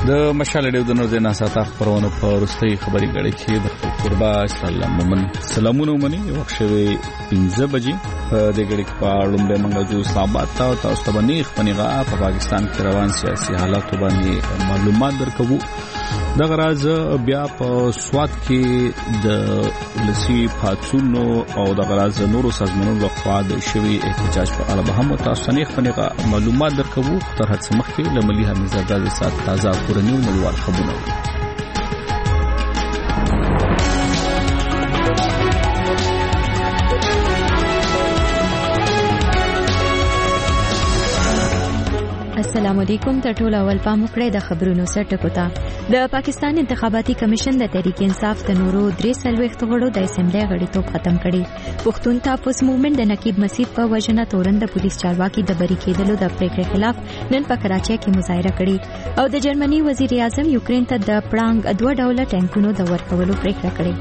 د مشال ډیو د نور د ناساته خبرونه په ورستي خبري غړي کې د قربا سلامونه مني وخت شوي 15 بجې د غړي په لومړی منګو اسلامآباد تاسو ته باندې خپنیغه په پاکستان کې روان سیاسي حالات باندې معلومات درکوو. د غراز بیا په سواد کې د لسی پاتونو او د غراز نورو سازمانونو لخوا د شوی احتجاج په اړه به هم تاسو نه خپنیغه معلومات درکوو. تر هڅه مخکې لملي حمیدزاده د سات تازه کورنیو نړیوال خبرونه. السلام علیکم. ته ټول اول پام وکړئ د خبرونو سرټکو ته. د پاکستان انتخاباتي کمیشن د تحریک انصاف د نورو 43 غړو د اسمبلی غړیتوب ختم کړي. پښتون تحفظ موومېنټ د نقیب مسید په وجنه تورن د پولیس چارواکي د بری کېدلو د پریکړې خلاف نن په کراچۍ کې مظاهره کړې او د جرمني وزیر اعظم یوکرين ته د پړانګ 2 ډوله ټانکونو د ورکولو پریکړه کړې.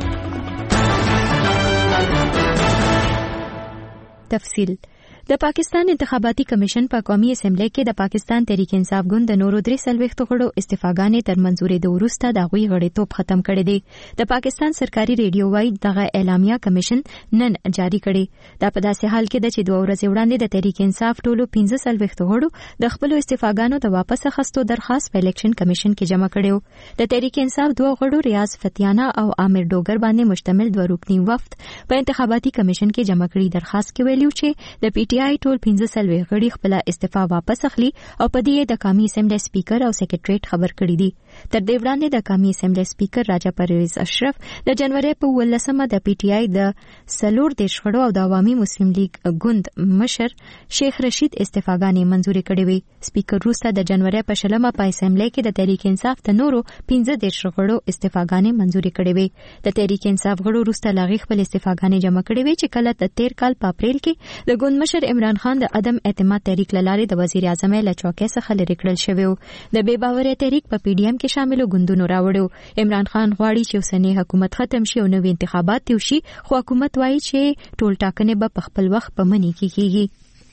تفصیل. د پاکستان انتخاباتي کمیشن په قومي اسمبلی کې د پاکستان تحریک انصاف ګوند د نورو 43 غړو استعفاګانې تر منځوري د وروسته د غوي غړیتوب ختم کړي دي. د پاکستان سرکاري ریډیو وايي دغه اعلامیه کمیشن نن جاری کړي. دا په داسې حال کې د 2 ورځې وړاندې د تحریک انصاف ټولو 15 غړو د خپل استعفاګانو د واپس اخیستو درخواست په الیکشن کمیشن کې جمع کړو. د تحریک انصاف 2 غړو ریاض فتیانه او عامر ډوګر باندې مشتمل 2 رکنی وفد په انتخاباتي کمیشن کې جمع کړي درخواست کې ویلو چې د پی ټی آی ټول 15 غړي خپل استعفا واپس اخلي او په دې د قومي اسمبلی سپیکر او سیکریټریټ خبر کړی دي. تر دې وړاندې د قومي اسمبلی سپیکر راجا پرویز اشرف د جنوري په 18مه د پی ټی آی د سلور د شخړو او د عوامي مسلم لیگ ګوند مشر شیخ رشید استعفاګانې منزوري کړې وي. سپیکر روسته د جنوري په 16مه په اسمبلی کې د تحریک انصاف د نورو 15 غړو استعفاګانې منزوري کړې وي. د تحریک انصاف غړو روسته لاغي خپل استعفاګانې جمع کړې وي چې کله د 13 کال په اپریل کې د ګوند مشر عمران خان د عدم اعتماد تحریک لارې د وزیر اعظم له چوکۍ څخه لرې کړل شوی و. د بے باورۍ تحریک په پی ډی ایم کې شاملو ګوندونو راوړو. عمران خان غواړي چې اوسنی حکومت ختم شي او نوې انتخابات تیو شي، خو حکومت وایي چې ټول ټاکنې به په خپل وخت په منی کې کیږي.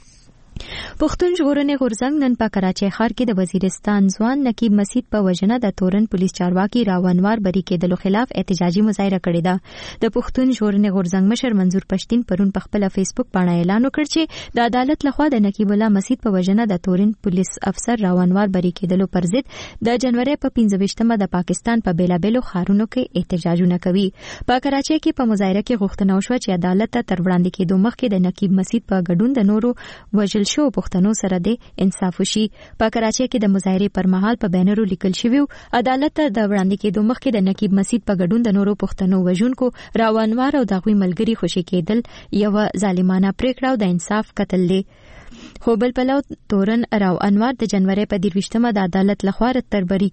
پښتون ژغورنې غورځنګ نن په کراچۍ ښار کې د وزیرستان ځوان نقیب مسید په وجنه د تورن پولیس چارواکي راونوار بری کېدلو خلاف احتجاجي مظاهره کړې ده. د پښتون ژغورنې غورځنګ مشر منظور پښتين پرون په خپل فیسبوک باندې اعلان وکړ چې د عدالت لخوا د نقیب الله مسید په وجنه د تورن پولیس افسر راونوار بری کېدلو پر ضد د جنوري په 15مه د پاکستان په بیلابېلو ښارونو کې احتجاجونه کوي. په کراچۍ کې په مظاهره کې غوښتنه وشوه چې عدالت ته تر وړاندې کېدو مخکې د نقیب مسید په ګډون د نورو وژل شو پښتنو سره د انصاف وشي. په کراچۍ کې د مظاهرې پر مهال په بینرو لیکل شوی عدالت ته د وړاندې کېدو مخکې د نقیب مسید په ګډون د نورو پښتنو وژونکو راونوار او دغوی ملګری خوشي کېدل یو ظالمانه پریکړه او د انصاف قتل دی. خو بل پلو تورن راو انوار د جنوري په 23مه د عدالت لخوا تربری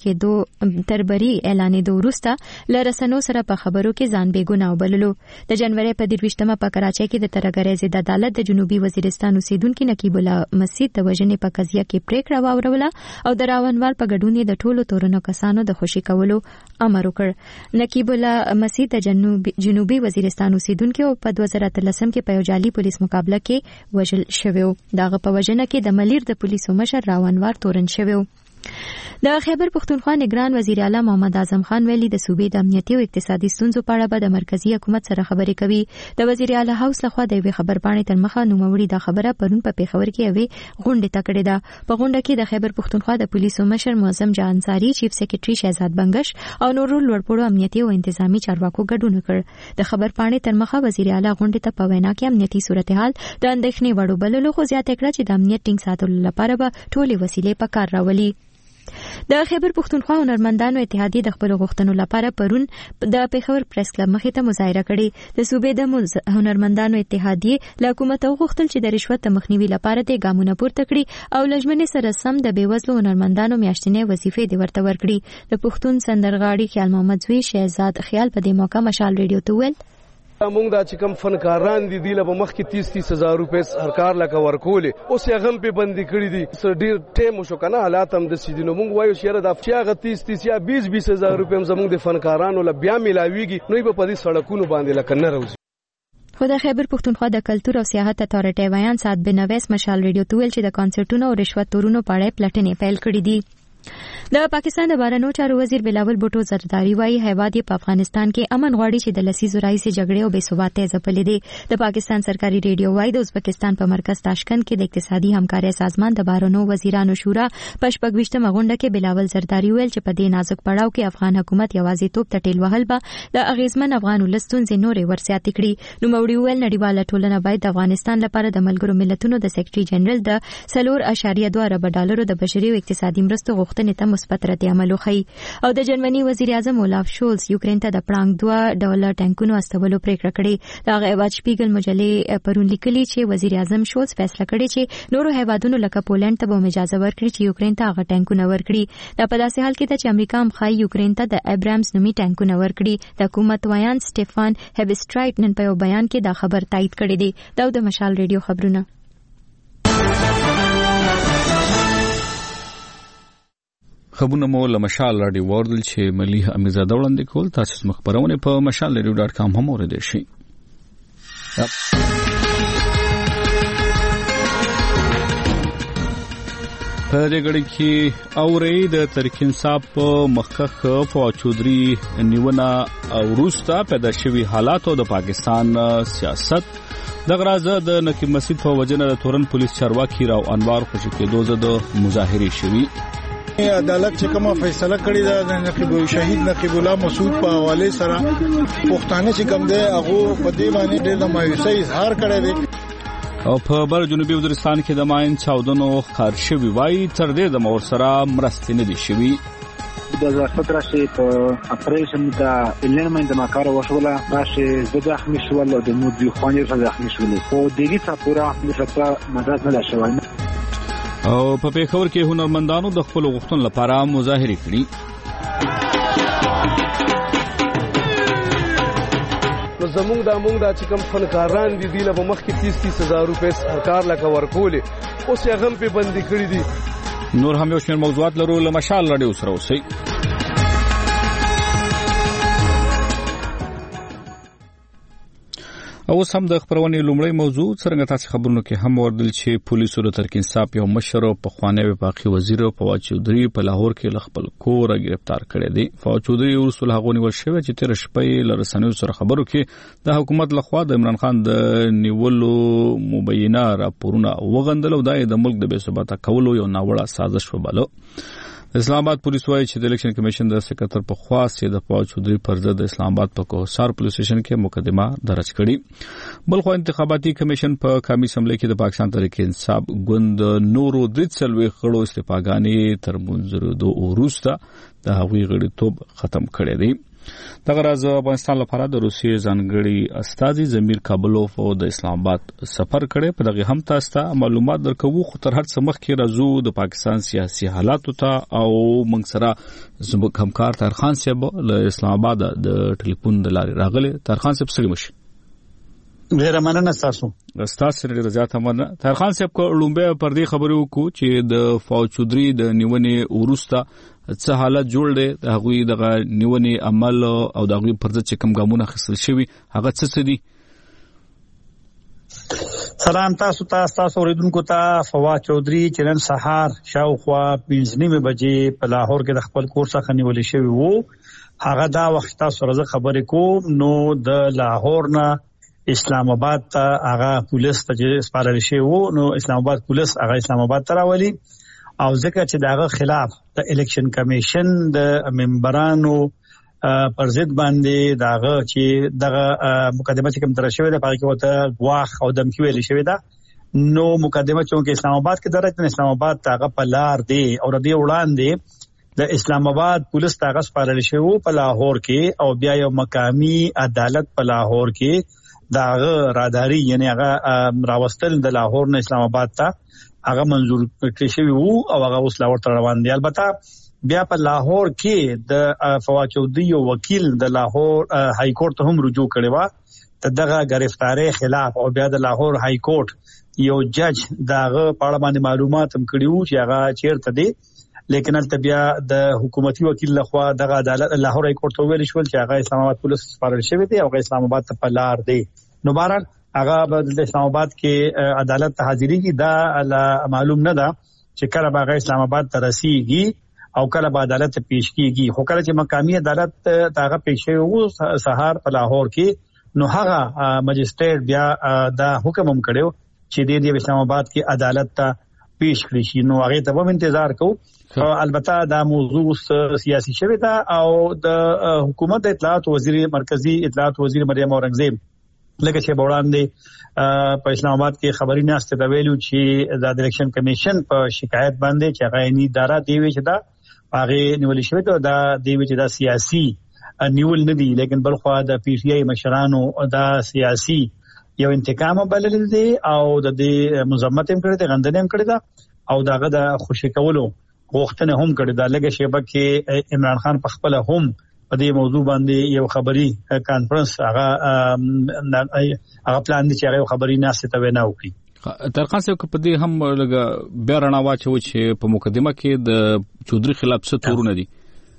اعلانېدو وروسته لرسنو سره په خبرو کې ځان بې ګناه وبللو. د جنوري په 23مه په کراچۍ کې د ترګریز د عدالت د جنوبي وزیرستان اوسیدونکو نقیب الله مسید د وژنې په قضیه کې پریکړه واوروله او د راونوال په ګډون د ټولو تورنو کسانو د خوشي کولو امر وکړ. نقیب الله مسید د جنوبي وزیرستان اوسیدونکو په 2013 کې په یو جعلي پولیس مقابله کې وژل شوی. دغه په وجنه کې د ملیر د پولیسو مشر راونوار تورن شوی. د خیبر پښتونخوا نگران وزیر اعلی محمد اعظم خان ویلي د صوبې د امنیتي او اقتصادي ستونزو په اړه به د مرکزی حکومت سره خبرې کوي. د وزیر اعلی هاوس لخوا د یوې خبرپاڼې تر مخه نوموړي دا خبره پرون په پیښور کې یوې غونډې ته کړې ده. په غونډه کې د خیبر پښتونخوا د پولیسو مشر معظم جان انصاری، چیف سیکریټري شهزاد بنگش او نورو لوړپوړو امنیتي او انتظامی چارواکو ګډون وکړ. د خبرپاڼې تر مخه وزیر اعلی غونډې ته په وینا کې امنیتي صورتحال د اندېښنې وړ وبللو، خو زیاته کړه چې د امنیت ټینګ ساتلو لپاره به ټولې وسیلې په کار راولي. د خیبر پښتونخوا هنرمندانو اتحادیه د خپل غوښتنو لپاره پرون د پیښور پریس کلب مخې ته مظاهره کړې. د صوبې د هنرمندانو اتحادیه له حکومت غوښتل چې د رشوت مخنیوي لپاره د ګامونه پورته کړي او لجمنې سره سم د بیوزلو هنرمندانو میاشتنې وظیفې د ورته ورکړي. د پښتون سندرغاړي خیال محمد زوی شهزاد خیال په دې موقع مشال ریډیو ته ویل موږ دا چې کوم فنکاران دي دی له مخ کې 30,000 روپے سرکار لکه ورکولې اوس یې غم په بندي کړی دي. ډیر ټیم شو کنه حالات هم د سیدینو موږ وایو چې دا چې 30 یا 20,000 روپے زموږ د فنکارانو له بیا ملاويږي نو په دې سړکونو باندې لکه نه راوځي. خو د خیبر پښتونخوا د کلتور او سیاحت اتارټي ویان سات بن اویس مشال ریډیو ته ویل چې د کانسرټونو او رشوت تورونو په اړه پلټنې پیل کړې دي. د پاکستان د بهرنیو چارو وزیر بلاول بوټو زرداری وايي هیواد په افغانستان کې امن غواړي چې د لسیزو راهیسې جګړې او بې ثباتۍ ځپلې دي. د پاکستان سرکاري ریډیو وايي د ازبکستان په مرکز تاشکند کې د اقتصادي همکارۍ سازمان د بهرنیو وزیرانو شورا په 26مه غونډه کې بلاول زرداری ویل چې په دې نازک پړاو کې افغان حکومت یوازې توپ ته ټیل وهل به د اغیزمن افغان ولستون نورې ورسیاتې کړي. نوموړي ویل نړیواله ټولنه باید د افغانستان لپاره د ملګرو ملتونو د سیکرټري جنرال د 4.2 ارب ډالرو د بشري او اقتصادي مرستو غوښتنې ته مثبت رد عمل وکړي. او د جرمني وزیر اعظم اولاف شولز یوکرين ته د پړانګ $2 ټانکونو استولو پریکړه کړې. د هیواد شپیګل مجلې پرون لیکلي چې وزیر اعظم شولز فیصله کړې چې نورو هیوادونو لکه پولند ته به اجازه ورکړي چې یوکرين ته هغه ټانکونه ورکړي. دا په داسې حال کې ده چې امریکا هم خای یوکرين ته د ابرامز نومي ټانکونه ورکړي. د حکومت ویان سټيفان هبسټرایټ نن په یو بیان کې دا خبر تایید کړی دی. دا د مشال ریډیو خبرونه. خبرونه مو له مشال راډیو وردل چې ملي امیزاده وړاندې کول. تاسو مخبرونه په mashalradio.com هم اوریدئ شئ. په دې غړي کې اورې د تحریک انصاف په مخکخ فواد چودري نیونه او روستا پیدا شوی حالات او د پاکستان سیاست د غرازه د نقیب مسجد په وجنه د تورن پولیس چارواکي راو انوار خوشی کېدو زده مظاهره شوی. عدالت چې کومه فیصله کړې ده د نقیب شهید نقیب الله مسعود په حواله سره پښتانه چې کوم دی هغه په دې باندې د مایوسۍ اظهار کړی دی. او په بر جنوبي وزیرستان کې د ماین چاودنو ښکار شوی وای تر دې د مور سره مرستې نه دي شوی. د زړه راشي په اپریشن دا الیمنت د ماکار وشوله راشي د اخمی شول د مو دی خوانې سره اخمی شول او دغه څپورا مثبت مدد نه شوی. او په پیښور کې هنرمندانو د خپل غوښتنو لپاره مظاهره کړې. نو زمونږ دا چې کوم فنکاران دي دی له مخ کې 30,000 روپے سرکار لکه ورکولې اوس یې غم په بندي کړی دي. نور هم یو شمېر موضوعات لرو له مشال راډیو سره اوسئ. او هم د خبرونې لومړی موضوع څنګه تاسو خبرونو کې هم وردل چې پولیسو د تحریک انصاف یو مشر په خوانی وفاقي وزیر فواد چودري په لاهور کې خپل کور گرفتار کړی دی. فواد چودري ورسول هغه نیول شوی چې تیر شپې لرسنیو سره خبرو کې د حکومت لخوا د عمران خان د نیولو مبینه راپورونه وغندل او د ملک د بې ثباته کولو یو ناوړه سازش وباله. اسلام آباد پولیس وايي چې د الیکشن کمیشن د سکرټر په خواست د فواد چودري پر ضد اسلام آباد په کوهسار پولیس سټیشن کې مقدمه درج کړې. بلخو انتخاباتي کمیشن په قومي اسمبلی کې د پاکستان تحریک انصاف ګوند نورو د څلوي خړو استفاګانی تر منځرو وروسته د هغوی غړیتوب ختم کړی دی. دغه راز افغانستان لپاره د روسیې ځانګړي استازي زمیر کابلوف او د اسلام آباد سفر کړي. په دغه هم تاسو ته معلومات درکوو خو تر هر څه مخکې راځو د پاکستان سیاسي حالاتو ته او موږ سره زموږ همکار طاهرخان صاحب له اسلام آباد د ټلیفون د لارې راغلي. طاهرخان صاحب سلام شي. ډیر مننه تاسو. تاسو ډیر زیات مننه. طاهرخان صاحب کو لومبه پر دې خبرو کو چې د فواد چودري د نیونې ورسته څه حالت جوړ دی د هغوی د نیونې عمل او د هغوی پر ضد چې کوم ګامونه اخیستل شوي هغه څه دي؟ سلام تاسو اوریدونکو ته. فواد چودري چې نن سهار شاوخوا 5:30 بجې په لاهور کې د خپل کور څخه نیول شوی وو. هغه دا وخت تاسو سره خبرې کوم نو د لاهور نه اسلام آباد ته هغه پولیس ته سپارل شوی وو. نو اسلام آباد پولیس هغه اسلام آباد ته راولي او ځکه چې داغه خلاف د الیکشن کمیشن د ممبرانو پر ضد باندې داغه چې دغه مقدمه چې کوم تر شوی د پاره کې وته غواخ او دمکی ویل شوی دا نو مقدمه چې اسلام آباد کې درته اسلام آباد تاغه په لار دی او ردی وړاندې د اسلام آباد پولیس تاغه سپارل شوی په لاهور کې او بیا یو مقامی عدالت په لاهور کې داغه راداری یعنی هغه راوستل د لاهور نه اسلام آباد ته هغه منظور کړی شوی وو او هغه اوس لاهور ته روان دی. البته بیا په لاهور کې د فواد چودري یو وکیل د لاهور های کورټ ته هم رجوع کړی و دغه گرفتاری خلاف او بیا د لاهور های کورټ یو جج دغه په اړه باندې معلومات هم کړی وو چې هغه چیرته دی لیکن البته بیا د حکومتي وکیل لخوا دغه عدالت لاهور های کورټ ته ویل شو چې هغه اسلام آباد پولیس سپارل شوی دی او هغه اسلام آباد ته په لار دی. نو بهرحال هغه د اسلام آباد کې عدالت ته حاضرېږي دا معلوم نه ده چې کله هغه اسلام آباد ته رسیږي او کله به عدالت پیش کیږي. خو کله چې مقامی عدالت تاغه پیش شوی وو سهار په لاهور کې نو هغه مجستریټ بیا دا حکم هم کړو چې د اسلام آباد کې عدالت ته پیش کړی شي. نو هغه ته هم انتظار کوو. البته دا موضوع سیاسي شوی دا او د حکومت اطلاعات وزیر مرکزی اطلاعات وزیر مریم اورنګزیب لکه چې وړاندې په اسلام آباد کې خبري ناشته دا ویلو چې د الیکشن کمیشن په شکایت باندې چې غاینی اداره دی چې دا هغه نیول شوی دا دی چې دا سیاسي نیول نه دی، لیکن بلخوا د پی ټی آی مشرانو دا سیاسي یو انتقام بلل دي او د دې مذمت هم کړی دی، غندنه هم کړی دا او داغه د خوشی کولو غوښتنه هم کړی دا. لکه شیبه کې عمران خان په خپل هم په دې موضوع باندې یو خبري کانفرنس هغه پلان دي چې هغه خبري ناشته ته وینا وکړي. ترخان صاحب په دې هم لګا بیا رڼا واچو چې په مقدمه کې د چودري خلاف څه تورونه دي.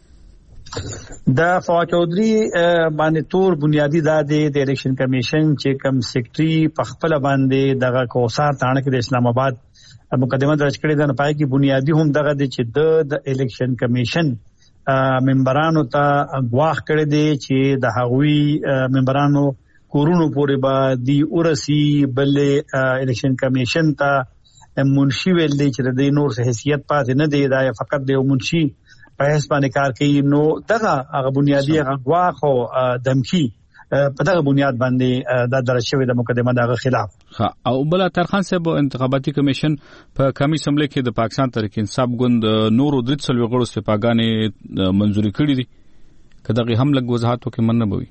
دا فوا چودري باندې تور بنیادی د الیکشن کمیشن چې کم سیکریټري په خپل باندې دغه کوثر تانه کې د اسلام آباد مقدمه درج کړې ده. نه پای کې بنیادی هم دغه د چې د الیکشن کمیشن ممبرانو ته غواخ کړی دی چې د هغوی ممبرانو کورونو پورې به دی ورسی بل الیکشن کمیشن ته منشي ویل دی چې د نور څه حیثیت پاتې نه دی، دا فقط د منشي په هیڅ باندې کار کوي. نو دغه هغه بنیادی غواخ او دمکی په دغه بنیاد باندې دا درج شوی د مقدمه دغه خلاف. او بل ترخان صاحب انتخاباتي کمیشن په قومي اسمبلی کې د پاکستان تحریک انصاف ګوند نورو 3 غړو استعفاګانې منزوري کړې دي، کداغه هم لږ وضاحت وکړي مننه بوي.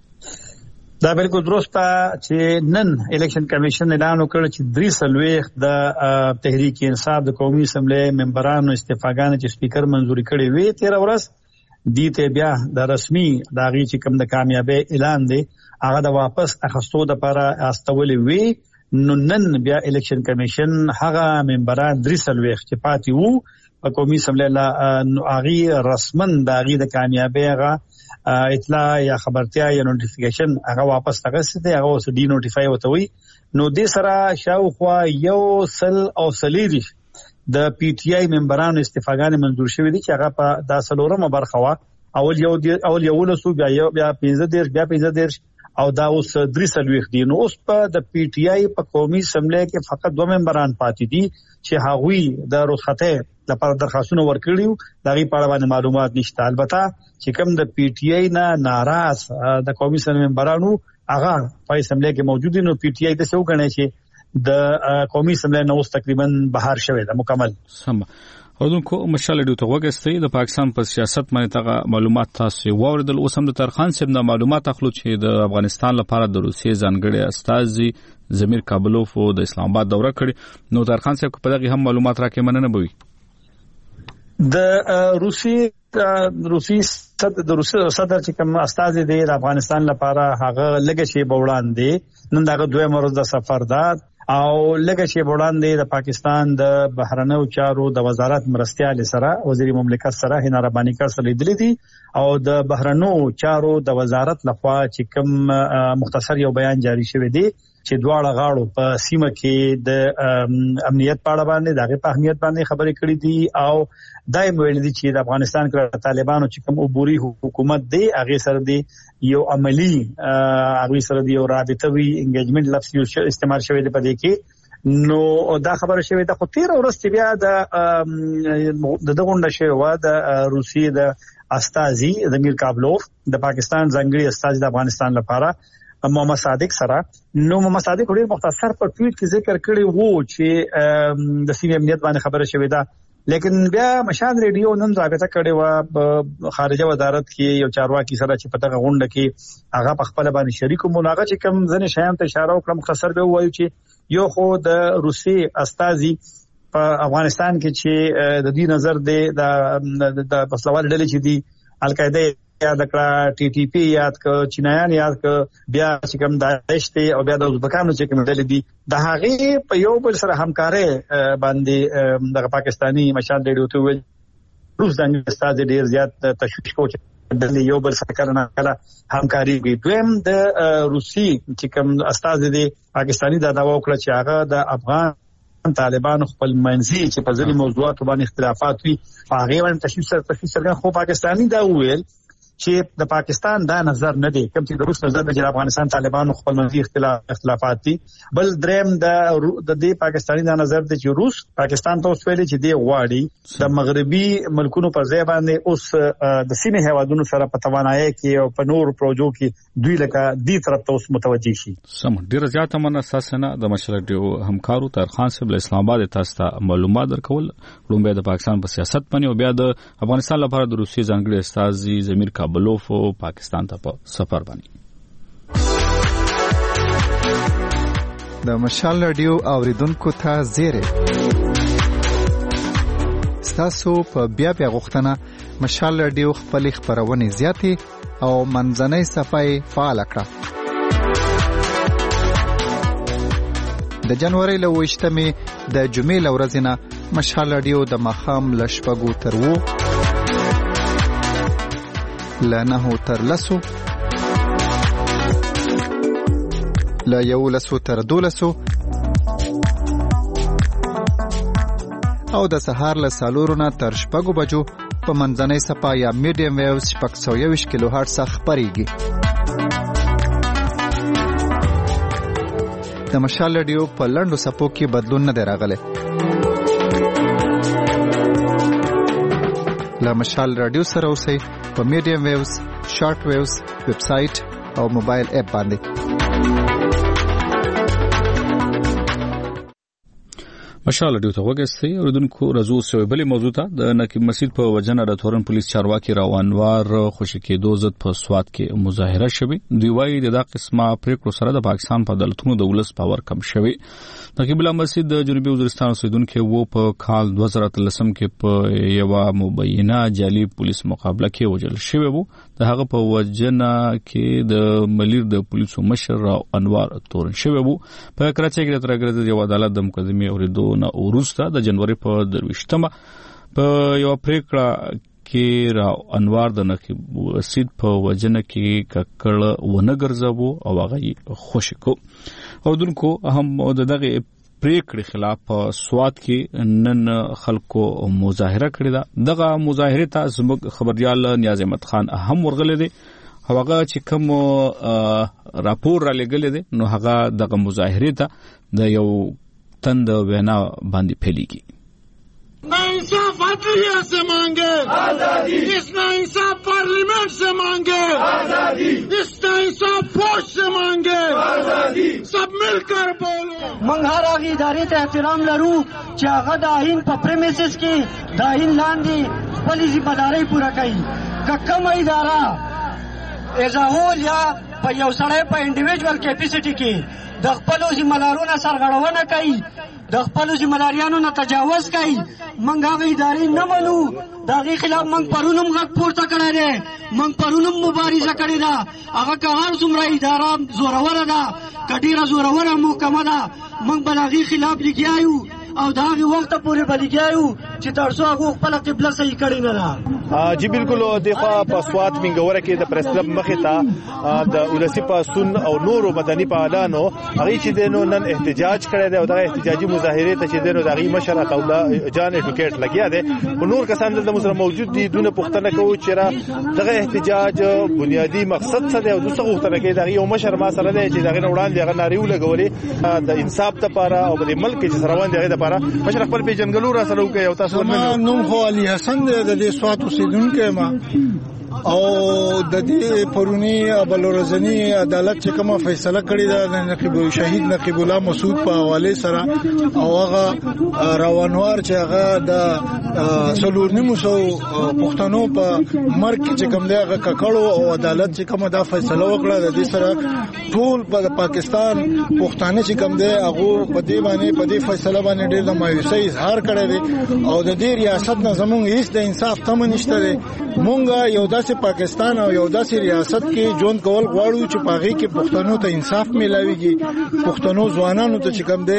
دا بالکل درسته چې نن الیکشن کمیشن اعلان وکړ چې 3 د تحریک انصاف د قومي اسمبلی ممبرانو استعفاګانې چې سپیکر منزوري کړې وي 13 ورځ دیته بیا د رسمي داغي چې کوم د کامیابی اعلان دی هغه د واپس اخستو د لپاره استولې وی. نو نن بیا الیکشن کمیشن هغه ممبران 3 چې پاتې وو په قومي اسمبلی لا هغه رسمن داغي د کامیابی هغه اطلاع یا خبرتیا یا نوټیفیکیشن هغه واپس تغسته هغه اوس ډی نوټیفای وته وي. نو د سره شاوخوا یو سل او سلیری د پی ټی آی ممبرانو استعفاګانې منزور شوې دي چې هغه په 10 برخه وا اول یو لسو بیا 15 او دا اوس 3 دي. نو اوس په د پی ټی آی په قومي اسمبلی کې فقط 2 ممبران پاتې دي چې هغوی د رخصته لپاره درخواستونه ورکړیو، دغه په اړه باندې معلومات نشته. البته چې کوم د پی ټی آی نه ناراض د قومي اسمبلی ممبرانو هغه په اسمبلی کې موجود دي، نو پی ټی آی ته څو غني چې د قومي اسمبلی نو تقریبا بهر شوی دا مکمل سم. اوردونکو مشاله ډیو ته وګستې د پاکستان په سیاست باندې تاغه معلومات تاسو واوریدل. اوس هم د ترخان صاحب د معلومات اخلو چې د افغانستان لپاره د روسیې ځانګړي استازي زمیر کابلوف او د اسلام آباد دوره کړې. نو ترخان صاحب په دغه هم معلومات راکې مننه بوي. د روسي صدر چې کوم استازي دی د افغانستان لپاره هغه لګه شی بوړاندې نن دغه 2 ورځ د سفر ده او لکه چې وړاندې د پاکستان د بهرنیو چارو د وزارت مرستيال سره وزیر مملکت سره هینا ربانی کار سره لیدلې دي او د بهرنیو چارو د وزارت لخوا چې کوم مختصر یو بیان جاری شوی دی چې دواړه غاړو په سیمه کې د امنیت په اړه باندې دغه په اهمیت باندې خبرې کړې دي او دایم ویل دي چې د افغانستان کې طالبانو چې کوم عبوري حکومت دی هغه سره دی یو عملی هغه سره دی یو رابطوي انګیجمنت لفظ استعمال شوی دی په دې کې. نو دا خبره شوی د خو 13 ورځې بیا د دغونډه شوی و د روسیې د استازي زمیر کابلوف د پاکستان ځانګړي استازي د افغانستان لپاره محمد صادق سره. نو محمد صادق ډېر مختصر په ټویټ کې ذکر کړی وو چې د سیمې امنیت باندې خبره شوې ده، لیکن بیا مشان ریډیو نن رابطه کړې و خارجه وزارت کې یو چارواکي سره چې په دغه غونډه کې هغه په خپل باندې شریک مونږه چې کوم ځنې شیان ته اشاره وکړم مختصر به وایو چې یو خو د روسي استازي په افغانستان کې چې د دې نظر دی د پسلوال ډلې چې دی القاعده یاد کړه ټي ټي پی یاد ک چینایان یاد ک بیا چې کوم داعش ته او بیا د ازبکانو چې کوم ډلې دي د هغه په یو بل سره همکاري باندې د پاکستانی مشال ډېر وته ویل روس د استاد ډېر زیات تشویش کوي د یو بل سره کړنه کړه همکاري کوي. دویم د روسي چې کوم استاد دي پاکستانی دا داوا وکړه چې هغه د افغان طالبان خپل منځي چې په ځینې موضوعاتو باندې اختلافات وي هغه باندې تشویش سره خو پاکستاني دا ویل چې د پاکستان دا نظر نه دی کوم چې د روس نظر د افغانستان طالبانو خپل منځي اختلافات دي بل دریم د دې پاکستاني دا نظر دی چې روس پاکستان ته وسوي چې دی غواړي د مغربي ملکونو په ځای باندې اوس د سیمې هوادونو سره په توانایي کې او په نور پروژو کې دوی لکه دې طرف ته اوس متوجي شي سم ډیر زیاته من اساسنه د مشرټیو همکارو تر خان صاحب اسلام آباد تاسو ته معلومات درکول لومبه د پاکستان په سیاست باندې او بیا د افغانستان لپاره د روسي ځانګړي استاذ زمیر بلوف او پاکستان ته په سفر باندې د مشال رادیو اوریدونکو ته زیره ستاسو په بیا غوښتنه مشال رادیو خپل خبرونه زیاتې او منځنۍ صفای فعال کړه د جنوري له 28مې د جمعې ورځې نه مشال رادیو د مخام لشپګو تر وو لانه تر لسو لا یو لسو تر دولسو او د سهار له سالورونه تر شپږو بجو په منځنۍ صفا یا میډیم ویوز 620 کیلو هرتز خبريږي د مشال رادیو په لندو صفو کې بدلون نه راغلی لا مشال رادیو سره اوسئ په میډیم ویوز شارټ ویوز ویب سټ او موبایل اپ باندې مشال رادیو ته وګورئ اوردونکو رزو سوي بلې موضوع ته د نقیب مسجد په وجنه د تورن پولیس چارواکي روانوار خوشی کېدو ضد په سواد کې مظاهره شوه دوی وايي د قسمه پریکړو سره د پاکستان په عدالتونو د ولس پاور کم شوی نقیب الله مسجد د جنوبي وزیرستان اوسیدونکو وو په کال 2013 کې په یو مبینه جعلي پولیس مقابله کې وجل شوی وو د هغه په وجنه کې د ملیر د پولیسو مشر انوار تورن شوی وو په کراچۍ کې د ترګرد یو عدالت د مقدمه اوریدو نه ورسته د جنوري په 23مه په یو پریکړه کې انوار د نقیب مسجد په وجنه کې ککړ ونه ګرځاو او هغه خوشی کو او دونکو هم دغه پریکړې خلاف سواد کې نن خلکو مظاهره کړې ده دغه مظاهره ته زموږ خبريال نیاز احمد خان هم ورغله دي هغه چې کوم راپور را لګل دي نو هغه دغه مظاهره ته د یو تند وینا باندې پھیلیږي नाइंसाफ अदलिया से मांगे आजादी इस नाइंसाफ पार्लियामेंट से मांगे आजादी इस नाइंसाफ फौज से मांगे आजादी सब मिलकर बोलो मंगहारागी इदारे ته احترام لرو چې هغه د آئین په پریمیسز کې د آئین لاندې خپل ځمېداري پوره کوي کوم اداره ازاول یا په یو سړی په انډیویډوال کیپیسټي کې د خپل ځمېدارونو سرغړونه کوي د خپل ځمېداریانو نه تجاوز کوي منګ هغه ادارې نه منو دغه خلاف منګ پرونم غږ پورته کړی دی منګ پرونم مبارزه کړې ده هغه که هر څومره اداره زوروره ده کډیره زوروره محکمه ده منګ بلغي خلاف لګیایو او دا هغه وخت پورې بلګیایو چې ترڅو هغه خپل قبله صحیح کړی نه ده جی بالکل دغه په سواد منګوره کې د پریس کلب مخې ته د ولسی پاسون او نورو مدني فعالانو هغه چې دینو نن احتجاج کړی دی او دغه احتجاجي مظاهره ته چې دینو دغه مشره قوله جان ایډوکیټ لګیا دی او نور کسان دلته مسره موجود دي دونه پښتنه کوي چې دغه احتجاج بنیادی مقصد څه دی او دوسه غوښتنه کوي دغه یو مشر ما سره دی چې دغه وړاندې هغه ناریو لګولې د انصاف لپاره او د ملک چې روان دی لپاره مشر خپل پیژنګلو را سره کوي او تاسو نوم خو علي حسن د سواد اوسیدونکو ما او د دې پرونی بلورزنی عدالت چې کومه فیصله کړې ده د نقیب شهید نقیب الله مسعود په حواله سره او هغه روانوار چې هغه د سلورنیمو سو پښتنو په مرګ چې کوم دی هغه ککړو او عدالت چې کومه دا فیصله وکړه د دې سره ټول په پاکستان پښتانه چې کوم دی هغه په دې باندې په دې فیصله باندې ډېر د مایوسۍ اظهار کړی دی او د دې ریاست نه زمونږ هیڅ د انصاف تم نشته دی مونږ یو داسې پاکستان او یو داسې ریاست کې ژوند کول غواړو چې پاغي کې پښتنو ته انصاف ملاويږي، پښتنو ځوانانو ته چې کوم دی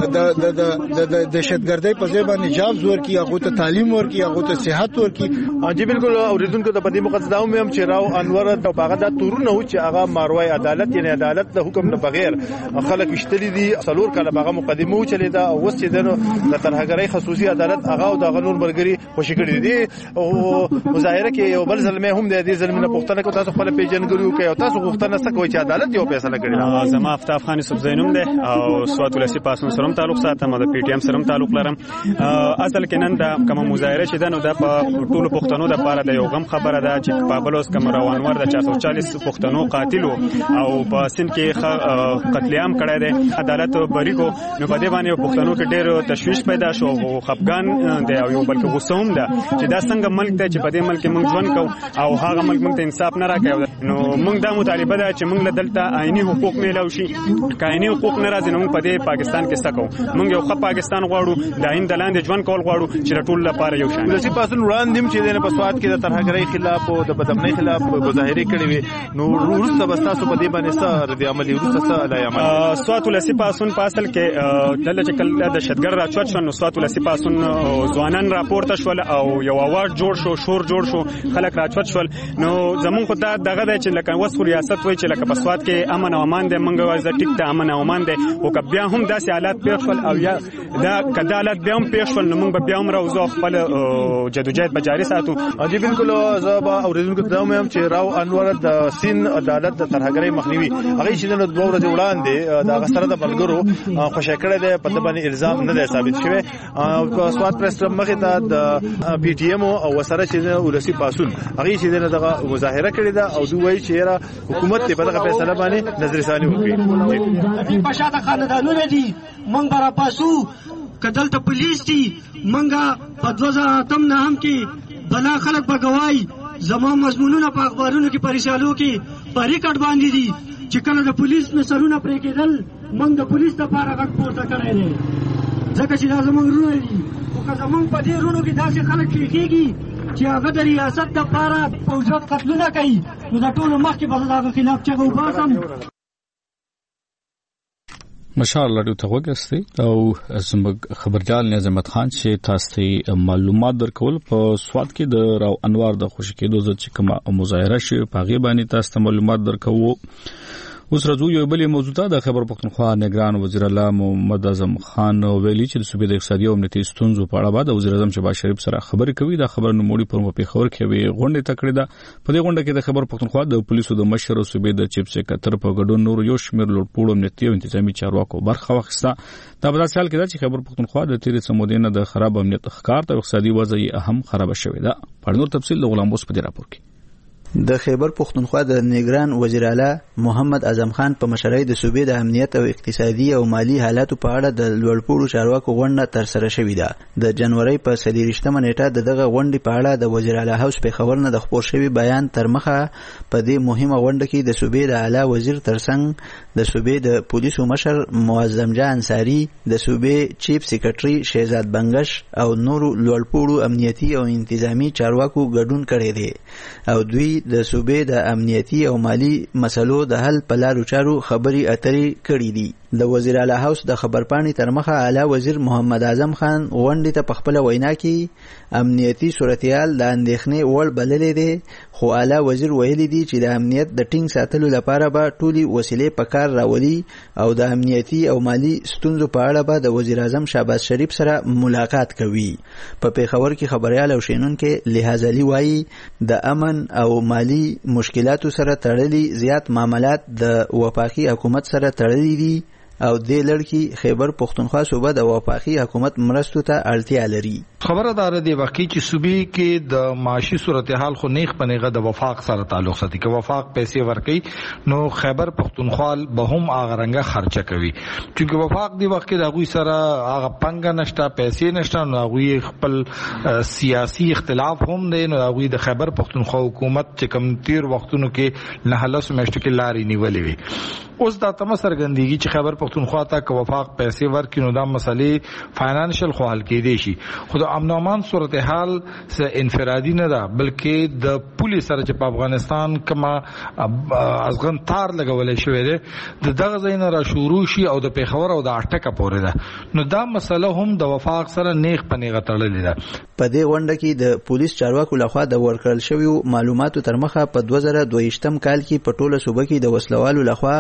د دهشتګردۍ په ځای باندې جابز ورکړي، هغه ته تعلیم ورکړي، هغه ته صحت ورکړي. جی بالکل اوریدونکو د پدې مقصداو مې هم چې راو انور د باغ د تورونه و چې هغه ماروي عدالت یعنی عدالت د حکم نه بغیر خلک وشتلي دي. څلور کاله باغ مقدمه و چلی دا او وسې دنو د ترهګرۍ خصوصي عدالت هغه او د غنور برګري خوشی کړی دي او مظاهره کې یو بل ظلم هم د دې ظلم نه پښتنه کو تاسو خپل پیژنګلو کوي او تاسو غوښتنه څه کوي چې عدالت یو فیصله کړي. زما افتاف خان یوسف زینوم ده او سوات ولسی پاسون سره تعلق ساتم او د پی ټی ایم سره تعلق لرم. اصل کې نن دا کوم مظاهره چې دنو د ټولو پښتنو د پاره د یو غم خبره ده چې په بلوس کوم روانور د 440 پښتنو قاتل او په سند کې قتل عام کړی دی، عدالت بری کو. نو په دې باندې پښتنو کې ډېر تشویش پیدا شو او خفګان دی او یو بلکې غوسه هم ده چې دا څنګه ملک ته چې په دې ملک موږ ژوند کوو او هغه ملک موږ ته انصاف نه راکوي. نو موږ دا مطالبه ده چې موږ له دلته آئینی حقوق میلاو شي، آئینی حقوق نه راځي نو موږ په دې پاکستان کې څه کوو. موږ یو ښه پاکستان غواړو، د آئین د لاندې ژوند کول غواړو چې ټول لپاره یو شان. ولسی پاسون وړاندې چې د پسواد کې د ترهګرۍ خلاف او د بدامنۍ خلاف مظاهره کړې وي، نو وروسته بستاسو په دې باندې څه ردی عمل وروسته څه علای عمل سوات ولسی پاسون په اصل کې دله چې کله د شتګر راچوت شو نو سوات ولسی پاسون ځوانان راپورته شول او یو اواز جوړ شو، شور جوړ شو، خلک راچوت شول. نو زمون خو دا دغه د چې لکه وس ریاست وای چې لکه پسواد کې امن او امان دی، منګه وایي ټیک ته امن او امان دی او که بیا هم داسې حالات پیښ شول او یا دا کدا حالات بیا هم پیښ شول نو موږ بیا هم راوځو خپل جدوجہد به جاری ساتو. جی بالکل زبا اوریدونکو ته هم چې راو انور د سین عدالت د ترهګرۍ مخنیوي هغه چې نن 2 ورځې وړاندې د غسره د بلګرو خوشی کړه ده په باندې الزام نه دی ثابت شوی. سوات پریس کلب مخې ته د پی ټی ایم او وسره چې ولسی پاسون هغه چې دغه مظاهره کړې ده او دوی وایي چې حکومت په دغه فیصله باندې نظر ثاني وکړي. په شاته خاندانونه دي مونږ را پاسو کدل ته پولیس دي مونږه په 2008 نه هم کې بلا خلک بګوای زمو مضمونونه په اخبارونو کې پریشالو کې پریکټ باندې دي چې کله د پولیس نه سرونه پرې کېدل مونږ د پولیس لپاره غږ پورته کړی دی ځکه چې دا زموږ رونه دي او که زموږ په دې رونو کې داسې خلک کېږي چې هغه د ریاست لپاره فوجات قتلونه کوي نو د ټولو مخکې به د هغه خلاف چغه وباسم. مشال راډیو ته وګورئ او زموږ خبرجال نظمت خان چې تاسو معلومات درکول په سواد کې د راو انوار د خوشی کېدو چې کومه مظاهره شي په غي باندې تاسو معلومات درکوو. اوس راځو یو بلې موضوع ته. د خبر پختونخوا نگران وزیر اعلی محمد اعظم خان ویلي چې د صوبې د اقتصادي او امنیتي ستونزو په اړه بعد وزیر اعظم شهباز شریف سره خبرې کوي. دا خبر نوموړي پر پیښور کې وی غونډه تکړه ده. په دې غونډه کې د خبر پختونخوا د پولیسو د مشر او صوبې د چیف سکرټر په ګډون نور یو شمېر لوټپوړو امنیتي او انتظامی چارواکو برخه واخیسته. دا په داسې حال کې ده چې خبر پختونخوا د تیرې سمودینه د خراب امنیت ښکار او اقتصادي وضع یې اهم خراب شوې ده. په نور تفصیل د غلام اوس په دې راپور کې. د خیبر پختونخوا د نگران وزیر اعلی محمد اعظم خان په مشرۍ د صوبې د امنیت او اقتصادي او مالی حالاتو په اړه د لوړپوړو چارواکو غونډه تر سره شوې ده. د جنوري په 23مه نیټه دغه غونډې په اړه د وزیر اعلی هاوس په خبر نه د خبر شوی بیان تر مخه په دې مهمه غونډه کې د صوبې د اعلی وزیر ترڅنګ د صوبې د پولیسو مشر معظم جان انصاری، د صوبې چیف سکرټری شهزاد بنگش او نورو لوړپوړو امنیتي او انتظامی چارواکو ګډون کړی دی او دوی د صوبې د امنیتي او مالی مسلو د حل په لارو چارو خبري اترې کړې دي. د وزیر اعلی هاوس د خبرپاڼې تر مخه اعلی وزیر محمد اعظم خان غونډې ته په خپل وینا کې امنیتي صورتحال د اندېښنې وړ بللې دي، خو اعلی وزیر ویلي دي چې د امنیت د ټینګ ساتلو لپاره به ټولي وسیلې په کار راولي او د امنیتي او مالی ستونزو په اړه به د وزیر اعظم شهباز شریف سره ملاقات کوي. په پیښور کې خبريال او شینونکو لحاظ علي وایي د امن او مالی مشکلاتو سره تړلي زیات معاملات د وفاقي حکومت سره تړلي دي او د لړکی خیبر پختونخوا صوبه د وفاقي حکومت مرستو ته اړتیا لري. خبردار دی واقعي چې صوبې کې د معاشي صورتحال خو نیغ پنیغه د وفاق سره تعلق ساتي که وفاق پیسې ورکي نو خیبر پختونخوا به هم هغه رنګه خرچه کوي چې وفاق دی وخت د غوي سره هغه پنګ نشته پیسې نشته نو غوي خپل سیاسي اختلاف هم دی نو غوي د خیبر پختونخوا حکومت چې کم تیر وختونو کې نه هلس مشت کې لاري نیولې وي اوس دا تم سرګندګي چې خیبر پختونخوا ته ک وفاق پیسې ورکړي نو دا مسلې فاینانشل خو حل کېدې شي. خو د امن امان صورتحال سه انفرادي نه ده بلکې د پولیس سره چې په افغانستان کما ازغن تار لګولې شوې ده د دغه ځای نه را شروع شي او د پیښور او د اټکه پورې ده نو دا مسله هم د وفاق سره نیغ پنیغه تړلې ده. په دې غونډه کې د پولیس چارواکو لخوا د ورکړل شویو معلوماتو تر مخه په 2022م کال کې په ټوله صوبه کې د وسلوالو لخوا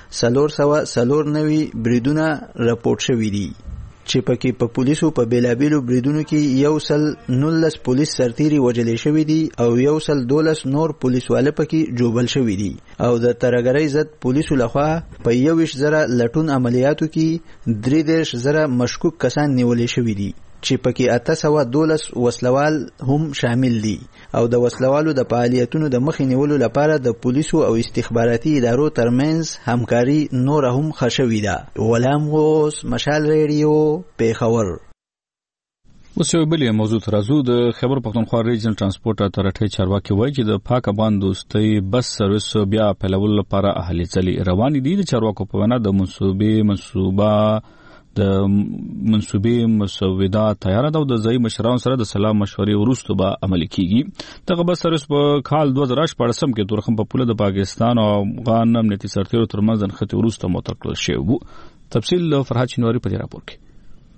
494 بریدونه راپورټ شوي دي چې پکې په پولیسو په بیلابیلو بریدونو کې 119 پولیس سرتیري وژلې شوي دي او 112 نور پولیسواله پکې جوبل شوي دي او د ترګرۍ ضد پولیسو لخوا په 21,000 لټون عملیاتو کې 33,000 مشکوک کسان نیولې شوي دي چې پکې 812 وسلوال هم شامل دي او د وسلوالو د فعالیتونو د مخې نیولو لپاره د پولیسو او استخباراتي ادارو ترمنځ همکاري نور هم خښوي ده. غلام غوث، مشال ریډیو، پیښور. اوس یو بل موضوع ترازو د خیبر پختونخوا ریجنل ترانسپورت اتارټي چارواکي وایي چې د پاک افغان دوستۍ بس سرویس بیا پیلولو لپاره اهلي چلي روان دي. د چارواکو په وینا د منصوبې مسوده تیار ده او د ځای مشرانو سره د سلام مشورې وروسته به عملي کیږي. دغه بس سرویس په کال 2014 کې تورخم په پوله د پاکستان او افغان امنیتي سرتیرو ترمنځ نښتې وروسته معطل کړل شوی وو. تفصیل فرهاد شینواری په دې راپور کې.